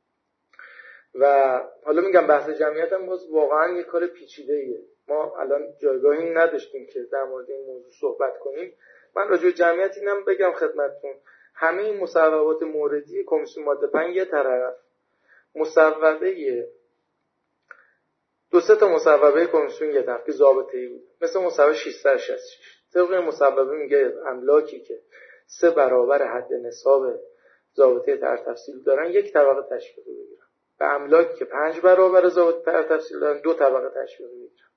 و حالا میگم بحث جمعیت هم باز واقعا یه کار پیچیده ایه، ما الان جایگاهی نداشتیم که در مورد این موضوع صحبت کنیم. من راجع به جمعیت اینم بگم خدمتتون، همه این مصوبات موردی کمیسیون ماده پنج یه طرف، مصوبه دو سه تا مصوبه کمیسیون یه طرف که ضابطه‌ای بود، مثل مصوبه ششصد و شصت و شش. طبق این مصوبه میگه املاکی که سه برابر حد نصاب ضابطه طرح تفصیل دارن یک طبقه تشویقی بگیرن، و املاکی که پنج برابر ضابطه طرح تفصیل دارن دو طبقه تشویقی بگیرن.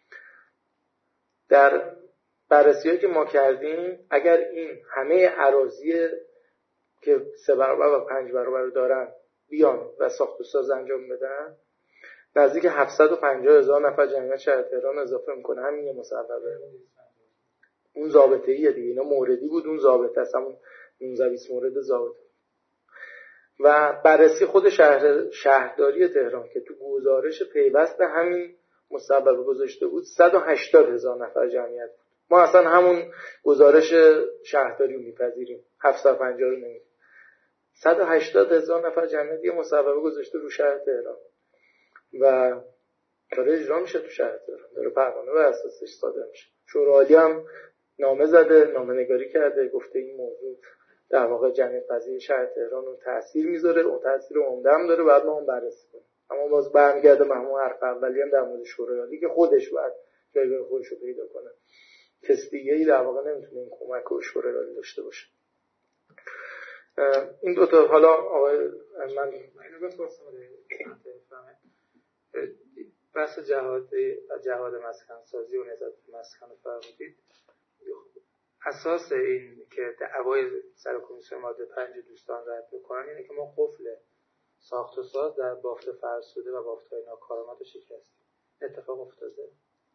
در بررسی‌هایی که ما کردیم اگر این همه اراضی که سه برابر و پنج برابر رو دارن بیان و ساخت و ساز انجام بدن، نزدیک هفتصد و پنجاه هزار نفر جمعیت شهر تهران اضافه میکنه. همین یه مصوبه، اون ضابطه‌ایه دیگه، اینا موردی بود، اون ضابطه است، همون نوزده بیست مورد ضابطه. و بررسی خود شهر شهرداری تهران که تو گزارش پیوست همین مصوبه گذاشته بود صد و هشتاد هزار نفر جمعیت بود. ما اصلا همون گزارش شهرداری رو میپذیریم، هفتصد و پنجاه رو نمیگیم. صد و هشتاد هزار نفر جمعیت یه مصوبه گذاشته رو شهر تهران و داره اجرا میشه تو شهر تهران، داره پروانه بر اساسش صادر میشه. شورای عالی هم نامه زده، نامه نگاری کرده، گفته این موضوع در واقع جمعیت پذیری شهر تهران رو تاثیر میذاره، اون تاثیر عمده هم داره، بعد ما اون بررسی کنیم. اما باز برمیگرده محمود حرف اولی هم در مورد شورای عالی که خودش باید جایگاه خودش رو پیدا کنه، کس دیگه‌ای در واقع نمیتونه این کمک رو شورای عالی داشته باشه. این دو تا حالا آقای من اینو بپرسم بحث جهاد جهاد مسکن سازی و نهضت مسکن فرمودید، اساس این که دعوای سر کمیسیون ماده پنج دوستان رد بکنن اینه که ما قفل ساخت و ساز در بافت فرسوده و بافت‌های ناکارآمد رو شکستیم. اتفاق افتاده.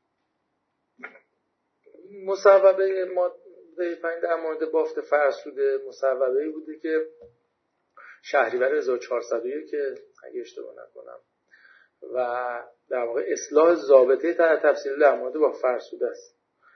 مصوبه ماده پنج در مورد بافت فرسوده مصوبه‌ای بوده که شهریور هزار و چهارصد و یک که اگه اشتباه نکنم و در واقع اصلاح ضابطه تحت تفصیلی در مورد بافت فرسوده است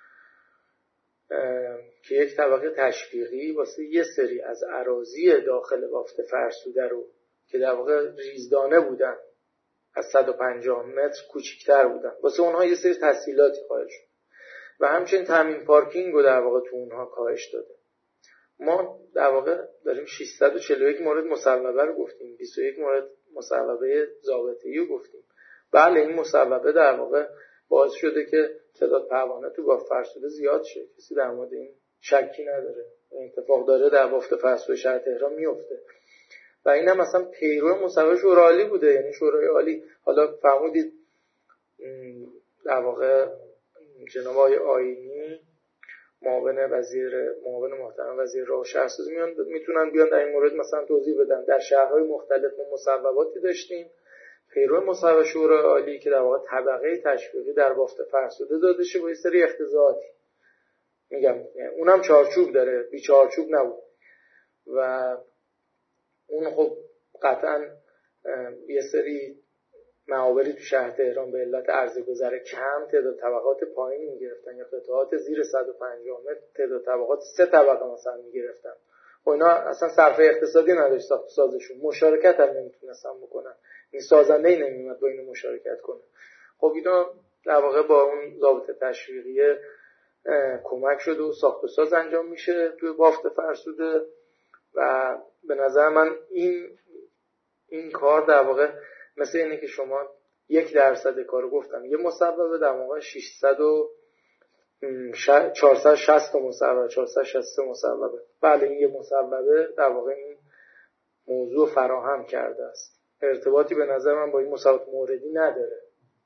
که یک طبقه تشویقی واسه یه سری از اراضی داخل بافت فرسوده رو که در واقع ریزدانه بودن از صد و پنجاه متر کوچیک‌تر بودن واسه اونها یه سری تسهیلاتی قائل شد و همچنین تامین پارکینگ رو در واقع تو اونها کاهش داده. ما در واقع داریم ششصد و چهل و یک مورد مصوبه رو گفتیم، بیست و یک مورد مصوبه ضابطه‌ای رو گفتیم. بله این مصوبه در واقع باعث شده که تعداد پروانه تو بافت فرسوده زیاد شه، کسی در مورد این شکی نداره، این اتفاق داره در بافت فرسوده شهر تهران میفته و این هم مثلا پیرو مصوبه شورای عالی بوده. یعنی شورای عالی حالا فرمودید در واقع جناب آقای آیینی معاون وزیر معاون محترم وزیر راه و شهرسازی میان میتونن بیان در این مورد مثلا توضیح بدن. در شهرهای مختلف ما مصوباتی داشتیم پیرو مصوبه شورای عالی که در واقع طبقه تشویقی در بافت فرسوده داده شه با یه سری اختزاعاتی، میگم اونم چارچوب داره، بی چارچوب نبود و اون خب قطعا یه سری معابری تو شهر تهران به علت عرضه گذر کم تعداد طبقات پایین میگرفتن یا قطعات زیر صد و پنجاه متر تعداد طبقات سه طبقه مثلا میگرفتن و اینا اصلا صرفه اقتصادی نداشت ساخت سازشون، مشارکت هم نمیتونستن بکنن، این سازنده ای نمیومد با اینو مشارکت کنه. خب اینا در واقع با اون ضابطه تشویقی کمک شده و ساخت و ساز انجام میشه توی بافت فرسوده و به نظر من این این کار در واقع مثل اینه که شما یک درصد کارو گفتم یه مصوبه در واقع ششصد و چهارصد و شصت مصوبه چهارصد و شصت مصوبه. بله این یه مصوبه در واقع این موضوع فراهم کرده است، ارتباطی به نظر من با این مصوبات موردی نداره.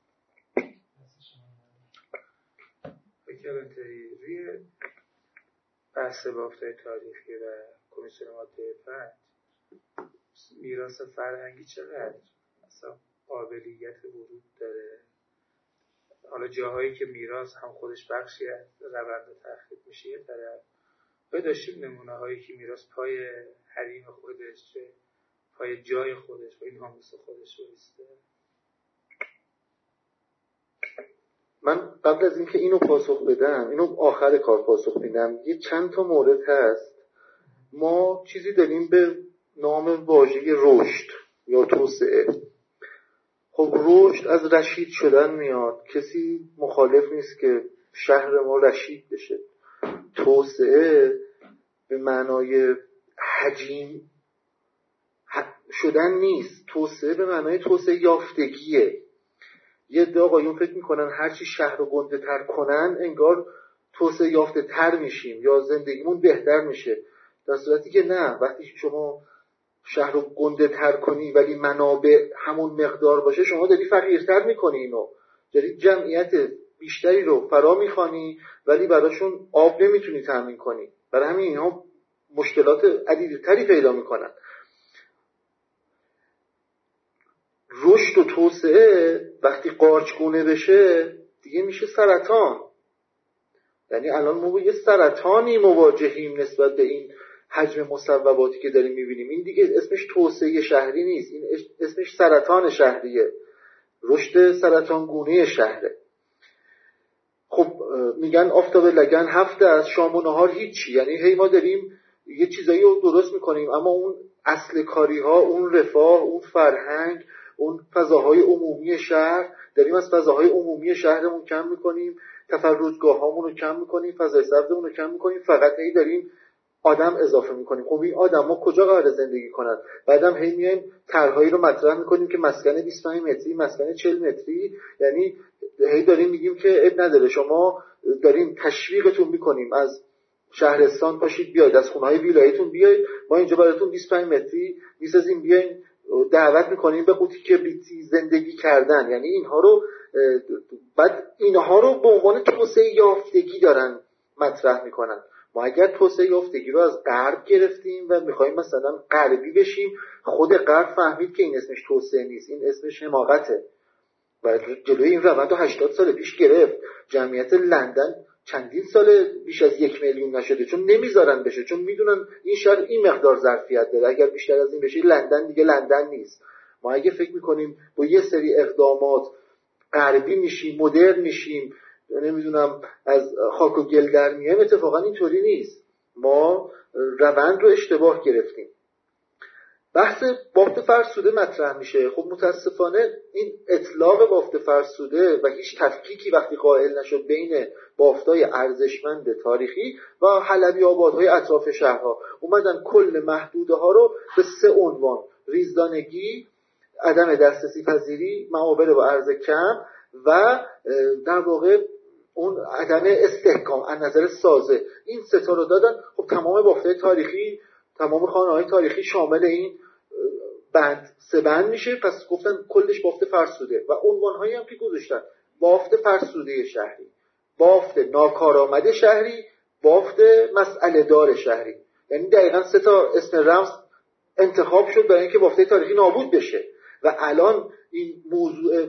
فکر روی بحث بافت‌های تاریخی و کمیسیون ماده پنج میراث فرهنگی چقدر مثلا قابلیت ورود داره؟ حالا جاهایی که میراث هم خودش بخشی از روند تخریب میشه یه طرف، باید داشتیم نمونه هایی که میراث پای حریم خودش پای جای خودش و این ناموس خودش رو ایسته. من قبل از اینکه اینو پاسخ بدم، اینو آخر کار پاسخ میدم، یه چند تا مورد هست. ما چیزی داریم به نام واژه رشد یا توسعه. خب رشد از رشید شدن میاد، کسی مخالف نیست که شهر ما رشید بشه. توسعه به معنای حجیم شدن نیست، توسعه به معنای توسعه یافتگیه. یه عده آقایون فکر میکنن هرچی شهر رو گنده تر کنن انگار توسعه یافته تر میشیم یا زندگیمون بهتر میشه، در صورتی که نه. وقتی شما شهر رو گنده تر کنی ولی منابع همون مقدار باشه، شما داری فقیرتر میکنی، اینو داری جمعیت بیشتری رو فرا میخوانی ولی براشون آب نمیتونی تامین کنی، برای همین اینها مشکلات عدیدتری پیدا میکنن. رشد و توسعه وقتی قارچگونه بشه دیگه میشه سرطان. یعنی الان ما با یه سرطانی مواجهیم نسبت به این حجم مصوباتی که داریم میبینیم. این دیگه اسمش توسعه شهری نیست، این اسمش سرطان شهریه، رشد سرطانگونه شهره. خب میگن آفتاب لگن هفته از شام و نهار هیچی، یعنی هی ما داریم یه چیزایی رو درست میکنیم اما اون اصل کاری ها، اون رفاه، اون فرهنگ، اون فضاهای عمومی شهر داریم از فضاهای عمومی شهرمون کم میکنیم، تفرجگاه هامون رو کم میکنیم، فضای سبزمون رو کم میکنیم، فقط هی داریم آدم اضافه میکنیم. خب این آدما کجا قرار زندگی کنن؟ بعدم هی میایم طرحهایی رو مطرح میکنیم که مسکن بیست و پنج متری، مسکن چهل متری، یعنی هی داریم میگیم که اب نداره، شما داریم تشویقتون میکنیم از شهرستان پاشید بیاید، از خونه‌های ویلایتون بیاید، ما اینجا براتون بیست و پنج متری میسازیم، بیاین دعوت میکنیم به قوطی کبریتی زندگی کردن. یعنی اینها رو بعد اینها رو به عنوان توسعه یافتگی دارن مطرح میکنن. ما اگر توسعه یافتگی رو از غرب گرفتیم و میخوایم مثلا غربی بشیم، خود غرب فهمید که این اسمش توسعه نیست، این اسمش حماقته و جلوی این روند رو هشتاد سال پیش گرفت. جمعیت لندن چندین سال بیش از یک میلیون نشده، چون نمیذارن بشه، چون میدونن این شهر این مقدار ظرفیت داره، اگر بیشتر از این بشه لندن دیگه لندن نیست. ما اگه فکر میکنیم با یه سری اقدامات غربی میشیم، مدرن میشیم، نمیدونم از خاک و گل در میایم، اتفاقا اینطوری نیست. ما روند رو اشتباه گرفتیم. بحث بافت فرسوده مطرح میشه. خب متاسفانه این اطلاق بافت فرسوده و هیچ تفکیکی وقتی قائل نشد بین بافتای ارزشمند تاریخی و حلبی آبادهای اطراف شهرها، اومدن کل محدوده ها رو به سه عنوان: ریزدانگی، عدم دسترسی پذیری، معابر با عرض کم و در واقع اون عدم استحکام از نظر سازه، این سه تا رو دادن. خب تمام بافت‌های تاریخی، تمام خانه‌های تاریخی شامل این بند سه بند میشه. پس گفتن کلش بافت فرسوده و عنوان‌هایی هم که گذاشتن: بافت فرسوده شهری، بافت ناکارآمد شهری، بافت مسئله دار شهری. یعنی دقیقاً سه تا اسم رمز انتخاب شد برای اینکه بافت‌های تاریخی نابود بشه و الان این موضوع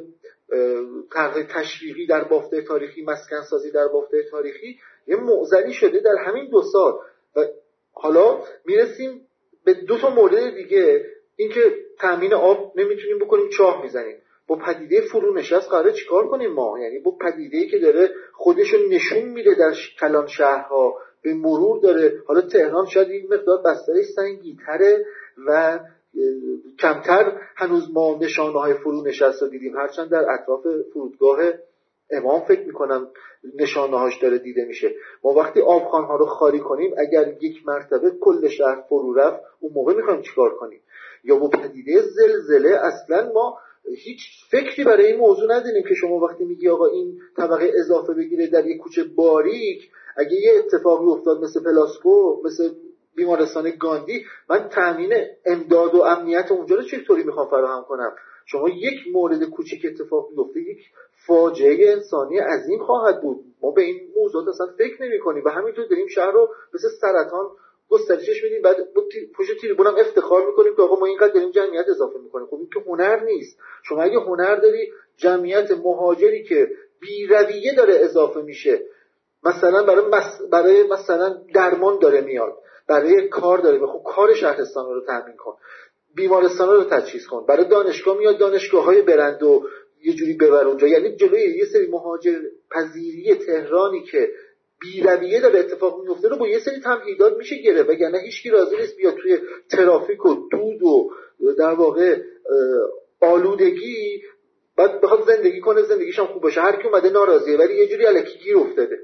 طرح تشویقی در بافته تاریخی، مسکن سازی در بافته تاریخی یه معضلی شده در همین دو سال. و حالا میرسیم به دو تا مورد دیگه، اینکه تامین آب نمیتونیم بکنیم، چاه میزنیم. با پدیده فرونشست قراره چیکار کنیم ما؟ یعنی با پدیده‌ای که داره خودشو نشون میده در کلان شهرها، به مرور داره، حالا تهران شاید این مقدار بسترش سنگین‌تره و کمتر هنوز ما نشانه‌های فرونشست رو دیدیم، هرچند در اطراف فرودگاه امام فکر میکنم نشانه‌هاش داره دیده میشه. ما وقتی آبخوان‌ها رو خالی کنیم، اگر یک مرتبه کل شهر فرو رفت، اون موقع میخوایم چیکار کنیم؟ یا با پدیده زلزله اصلا ما هیچ فکری برای این موضوع نداریم که شما وقتی میگی آقا این طبقه اضافه بگیره در یک کوچه باریک، اگه یه اتفاقی افتاد مثل پلاسکو، مثل بیمارستان گاندی، من تامین امداد و امنیت اونجا رو چطوری میخوام فراهم کنم؟ شما یک مورد کوچیک اتفاق بیفته، یک فاجعه انسانی عظیم خواهد بود. ما به این موضوعات اصلا فکر نمی‌کنیم و همینطور داریم شهر رو مثل سرطان گسترشش میدیم، بعد پشت تریبون هم افتخار میکنیم که آقا ما اینقدر داریم جمعیت اضافه میکنیم. خب این که هنر نیست. شما اگه هنر داری، جمعیت مهاجری که بی رویه داره اضافه میشه، مثلا برای مس... برای مثلا درمان داره میاد، برای کار داره میاد، خب کار شهرستان رو تامین کن، بیمارستان رو تجهیز کن، برای دانشگاه میاد، دانشگاه‌های برند و یه جوری ببر اونجا. یعنی جلوی یه سری مهاجر پذیری تهرانی که بی رویه داره اتفاق میفته رو با یه سری تمهیدات میشه گرفت، وگرنه هیچکی راضی نیست بیاد توی ترافیک و دود و در واقع آلودگی بعد بخواد زندگی کنه، زندگیش هم خوب باشه. هر کی اومده ناراضیه ولی یه جوری الکی گیر افتاده.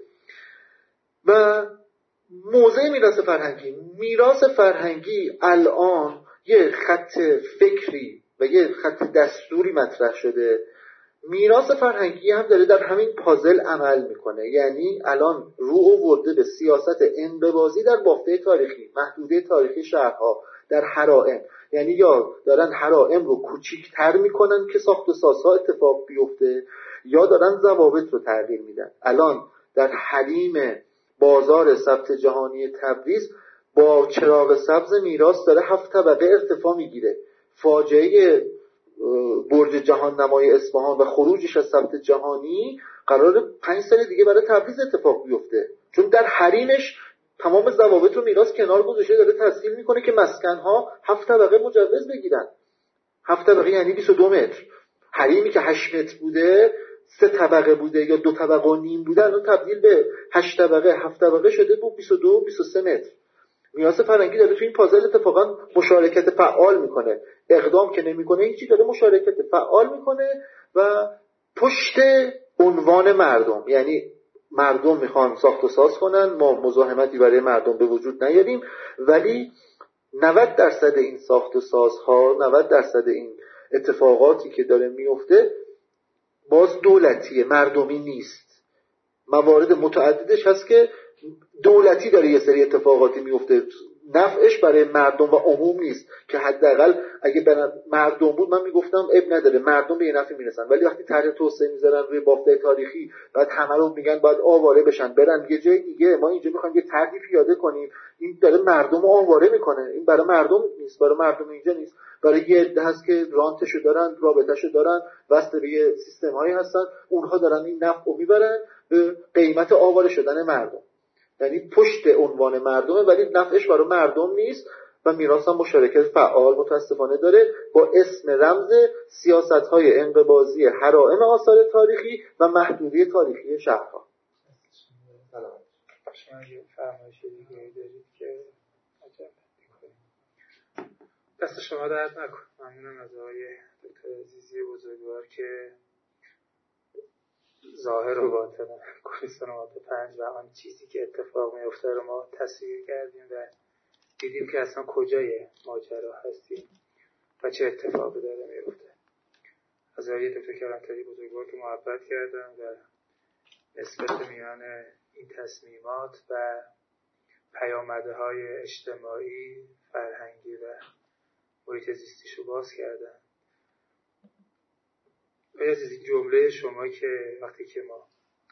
و موضوع میراث فرهنگی، میراث فرهنگی الان یه خط فکری و یه خط دستوری مطرح شده. میراث فرهنگی هم داره در همین پازل عمل میکنه، یعنی الان رو آورده به سیاست انبازی در بافته تاریخی، محدوده تاریخی شهرها در حرائم. یعنی یا دارن حرائم رو کوچیک‌تر میکنن که ساخت و سازها اتفاق بیفته، یا دارن ضوابط رو تغییر میدن. الان در حریم بازار ثبت جهانی تبریز با چراغ سبز میراث داره هفت طبقه ارتفاع میگیره. فاجعه برج جهان نمای اصفهان و خروجش از ثبت جهانی قرار پنج سال دیگه برای تبریز اتفاق بیفته، چون در حریمش تمام ضوابط رو میراث کنار گذاشته، داره تسهیل میکنه که مسکنها هفت طبقه مجوز بگیرن. هفت طبقه یعنی بیست و دو متر. حریمی که هشت متر بوده، سه طبقه بوده یا دو طبقه و نیم بوده، الان تبدیل به هشت طبقه هفت طبقه شده، بود بیست و دو بیست و سه متر. میراث فرهنگی داره تو این پازل اتفاقا مشارکت فعال میکنه، اقدام که نمیکنه هیچی، داره مشارکت فعال میکنه و پشت عنوان مردم، یعنی مردم میخوان ساخت و ساز کنن، ما مزاحمتی برای مردم به وجود نیاریم، ولی نود درصد این ساخت و سازها، نود درصد این اتفاقاتی که داره میفته باز دولتیه، مردمی نیست. موارد متعددش هست که دولتی داره یه سری اتفاقاتی میفته، نفعش برای مردم و عموم نیست، که حداقل اگه مردم بود من میگفتم اب نداره، مردم به یه نفع میرسن. ولی وقتی طرح توسعه میذارن روی بافته تاریخی، بعد همه رو میگن باید آواره بشن برن یه جای دیگه، ما اینجا میخوایم یه طرحی پیاده کنیم، این داره مردم رو آواره میکنه. این برای مردم نیست، برای مردم اینجا نیست، برای یه عده هست که رانتشو دارن، رابطه‌شو دارن، واسه به یه سیستم‌هایی هستن، اونها دارن این نفع رو میبرن به قیمت آواره شدن مردم. یعنی پشت عنوان مردمه ولی نفعش برای مردم نیست و میراث هم مشارکت فعال متاسفانه داره با اسم رمز سیاست‌های انقباضی حرائم آثار تاریخی و محدودی تاریخی شهرها. شما یه فرمایش دیگه دارید که عجب می‌کنید. دست شما درد نکن. ممنونم از آقای دکتر عزیزی بزرگوار که ظاهر و باطن کوهستانات پنج و آن چیزی که اتفاق میفته رو ما تصویر کردیم و دیدیم که اصلا کجای ماجرا هستیم و چه اتفاقی داره میفته. از آقای دکتر کلانتری بزرگوار که محبت کردن و نسبت میان این تصمیمات و پیامدهای اجتماعی، فرهنگی و محیط زیستیشو باز کردن. آیا از این جمله شما که وقتی که ما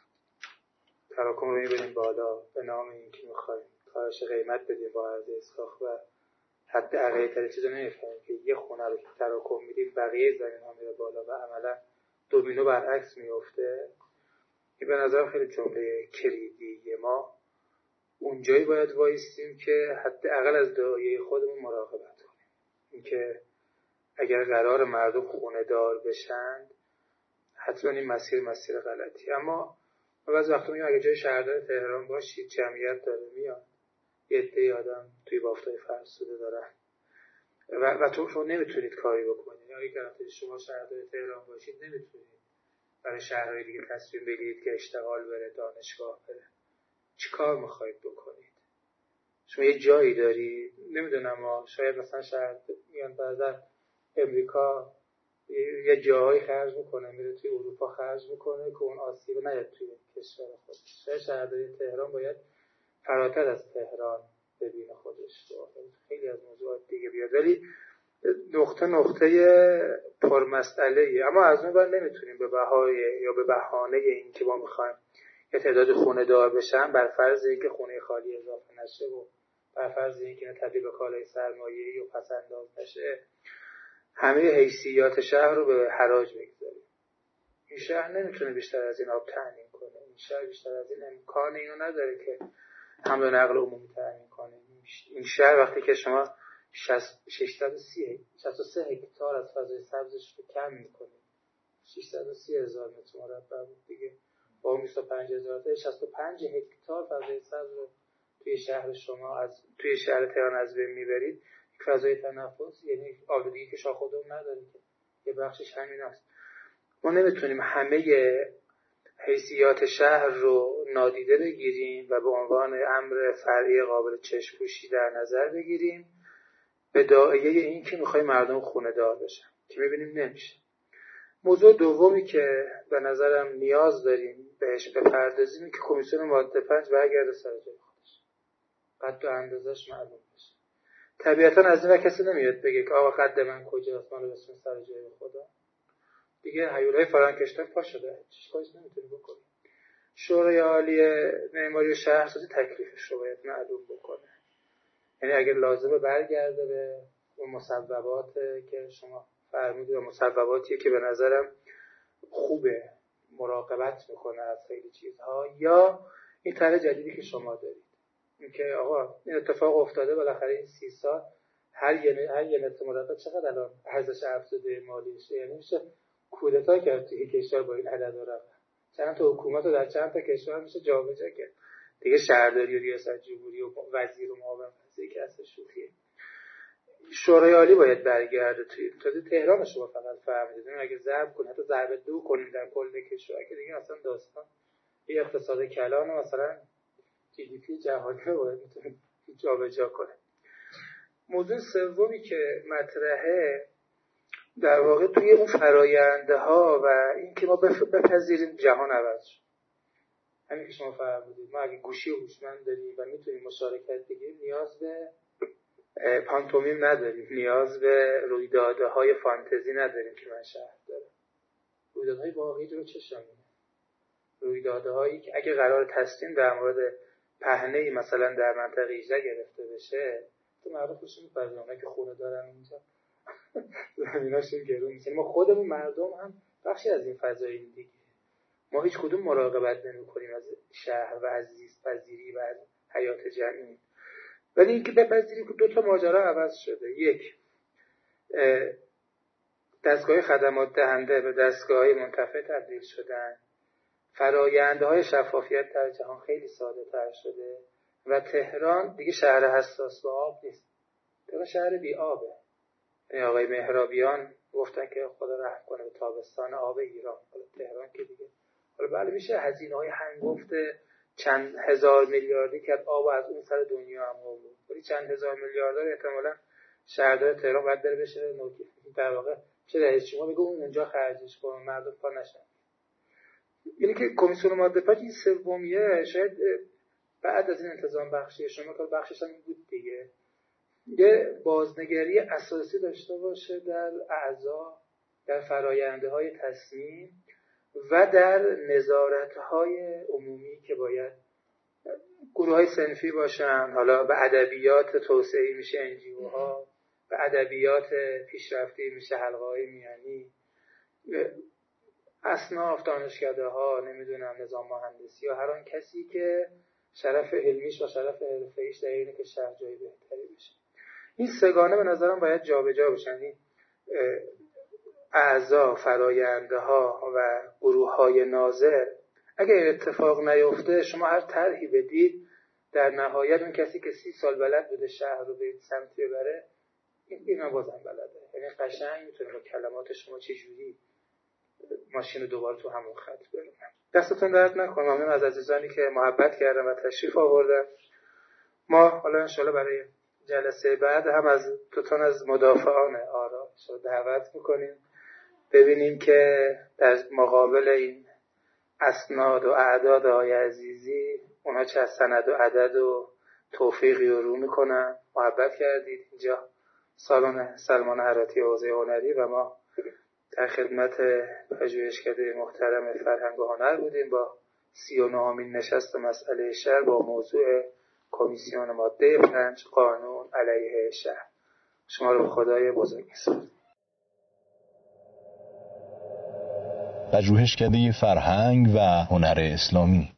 تراکم رو می‌بریم بالا به نام این که می‌خوایم کاهش قیمت بدیم با عرضه اسکاخ و حتی عقیدتر چیزا نمی‌فهمیم که یه خونه رو که تراکم میدیم بقیه زمین ها میره بالا و عملا دومینو برعکس میفته. این به نظر خیلی جمله کلیدیه. ما اونجایی باید وایستیم که حداقل از دایره خودمون مراقبت کنیم. اینکه اگر قرار مردم خونه دار بشن حتما این مسیر مسیر غلطی. اما ما بعضی وقتا میگیم اگه جای شهردار تهران باشید جمعیت داره میاد، یه عده آدم توی بافتای فرسوده دارن و, و تو شما نمیتونید کاری بکنید. یا اگه شما شهردار تهران باشید نمیتونید برای شهرهای دیگه تصمیم بگیرید که اشتغال بره، دانشگاه بره. چی کار میخواید بکنید؟ شما یه جایی دارید، نمیدونم ما شاید مثلا شهر میان بعضا امریکا یه جایی خرج میکنه میره توی اروپا خرج میکنه که اون آسیب نیاد توی کشور خودش. شاید شهرداری تهران باید فراتر از تهران ببینه خودش رو، خیلی از موضوعات دیگه بیاد. ولی نقطه نقطه پرمسئله ای، اما از اون ور نمیتونیم به بهای یا به بهانه این که ما میخوایم یه تعداد خونه دار بشن بر فرض اینکه خونه خالی اضافه نشه و بر فرض اینکه تبدیل به کالای سرمایه‌ای و پس‌انداز نشه همه حیثیات شهر رو به حراج بگذاریم. این شهر نمیتونه بیشتر از این آب تامین کنه. این شهر بیشتر از این امکان اینو نداره که حمل و نقل عمومی تامین کنه. این شهر وقتی که شما ششصد و سه هکتار از فضای سبزش رو کم میکنید، ششصد و سی هزار متر مربع بود دیگه، با اون بیست و پنج هزار تا شصت و پنج هکتار فضای سبز رو توی شهر شما از توی شهر تهران از بین میبرید. فضای تنفس یعنی آلودگی که شاه خودمون نداره که یه بخشش همین است. ما نمیتونیم همه حیثیات شهر رو نادیده بگیریم و به عنوان امر فرعی قابل چشم پوشی در نظر بگیریم به داعیه این که میخوایم مردم خونه دار بشن که میبینیم نمیشه. موضوع دومی که به نظرم نیاز داریم بهش بپردازیم که کمیسیون ماده پنج برگرده سر جای خودش، قد و اندازش معلوم بشه. طبیعتا از این کسی نمیاد بگه که آقا قد من کجاست، من رو بسیم سر جای خدا. دیگه هیولای فرانکشتاین پا شده، چیز کاریش نمیتونی بکنی. شورای عالی معماری و شهرسازی تکلیفش رو باید معلوم بکنه. یعنی اگر لازمه برگرده به اون مصوبات که شما فرمودید و مصوباتیه که به نظرم خوبه، مراقبت میکنه از خیلی چیزها، یا این طرح جدیدی که شما دارید اینکه آقا این اتفاق افتاده بالاخره این سی سال هر یه هر یه متر مربع چقدر الان ارزش افزوده مالیشه، یعنی میشه کودتا کرد توی کشور با این عدد و رقم. چند تا حکومت رو در چند تا کشور میشه جابجا کرد دیگه. شهرداری و ریاست جمهوری و وزیر و معاون وزیر که اصلا شوخیه. شورای عالی باید برگرده توی تازه تهران شما فقط فهمیدید اگه ضرب کنید حتی ضرب دو کنید در کل کشور که دیگه اصلا داستان یه اقتصاد کلان مثلا جی دی پی جهانی رو باید میتونه جا به جا کنه. موضوع سومی که مطرحه در واقع توی اون فراینده ها و این که ما بپذیریم جهان عوض شد. همین که شما فرمودید ما اگه گوشی هوشمند داریم و میتونیم مشارکت بگیریم نیاز به پانتومیم نداریم، نیاز به رویدادهای فانتزی نداریم که من شرح دارم. رویدادهای واقعی رو چشم می‌بینه. رویدادهایی که اگه قرار تصمیم در مورد پهنه‌ای مثلا در منطقه هجده گرفته بشه تو مردم خوشون می‌پذیرن، اونا که خونه دارن اینجا زمیناشون گرون میشه. ما خودمون مردم هم بخشی از این فضای دیگه، ما هیچ کدوم مراقبت نمی‌کنیم از شهر و از زیست پذیری و از حیات جمعی. ولی اینکه بپذیریم که دو تا ماجرا عوض شده. یک، دستگاه خدمات دهنده به دستگاه‌های منتفع تبدیل شدن، فرآیندهای شفافیت در جهان خیلی ساده تر شده و تهران دیگه شهر حساس به آب نیست، تهران شهر بی آبه. یعنی آقای مهرابیان گفتن که خدا رحم کنه به تابستان آب ایران. حالا تهران که دیگه حالا بله میشه هزینه‌های هنگفت چند هزار میلیاردی که آب از اون سر دنیا هم آورد، ولی چند هزار میلیاردر احتمالاً شهردار تهران باید بره بشه نوکی در واقع چه رئیس شما بگه اون اونجا خرجش کنه مردم پا نشن. یعنی که کمیسیون ماده پنج این سومیه شاید بعد از این انتظام بخشی شما که بخشش هم بود دیگه یه بازنگری اساسی داشته باشه در اعضا، در فراینده های تصمیم و در نظارت های عمومی که باید گروه های صنفی باشن. حالا به ادبیات توسعه‌ای میشه انجیو ها، به ادبیات پیشرفته میشه حلقه های میانی، اصناف دانشکده ها، نمیدونم نظام مهندسی ها، هر آن کسی که شرف علمیش و شرف حرفه‌ایش در اینه که شهر جای بهتری بشه. این سگانه به نظرم باید جابجا بشن. این اعضا، فراینده ها و گروه های ناظر اگر اتفاق نیفته شما هر طرحی بدید در نهایت اون کسی که سی سال بلد بوده شهر رو به سمتی ببره اینا بازم بلده. یعنی قشنگ میتونه با کلمات شما چجوری ماشین رو دوباره تو همون خط برونه. دستتون درد نکنه. ممنون از عزیزانی که محبت کردن و تشریف آوردن. ما حالا انشالله برای جلسه بعد هم از دوتان از مدافعان آرا دعوت میکنیم ببینیم که در مقابل این اسناد و اعداد آقای عزیزی اونها چه از سند و عدد و توفیقی رو رو میکنن. محبت کردید. اینجا سالن سلمان هراتی حوزه هنری و ما در خدمت پژوهشکده محترم فرهنگ و هنر بودیم با سی و نهمین نشست مسئله شهر با موضوع کمیسیون ماده پنج قانون علیه شهر. شما رو به خدای بزرگ می‌سپارم. پژوهشکده فرهنگ و هنر اسلامی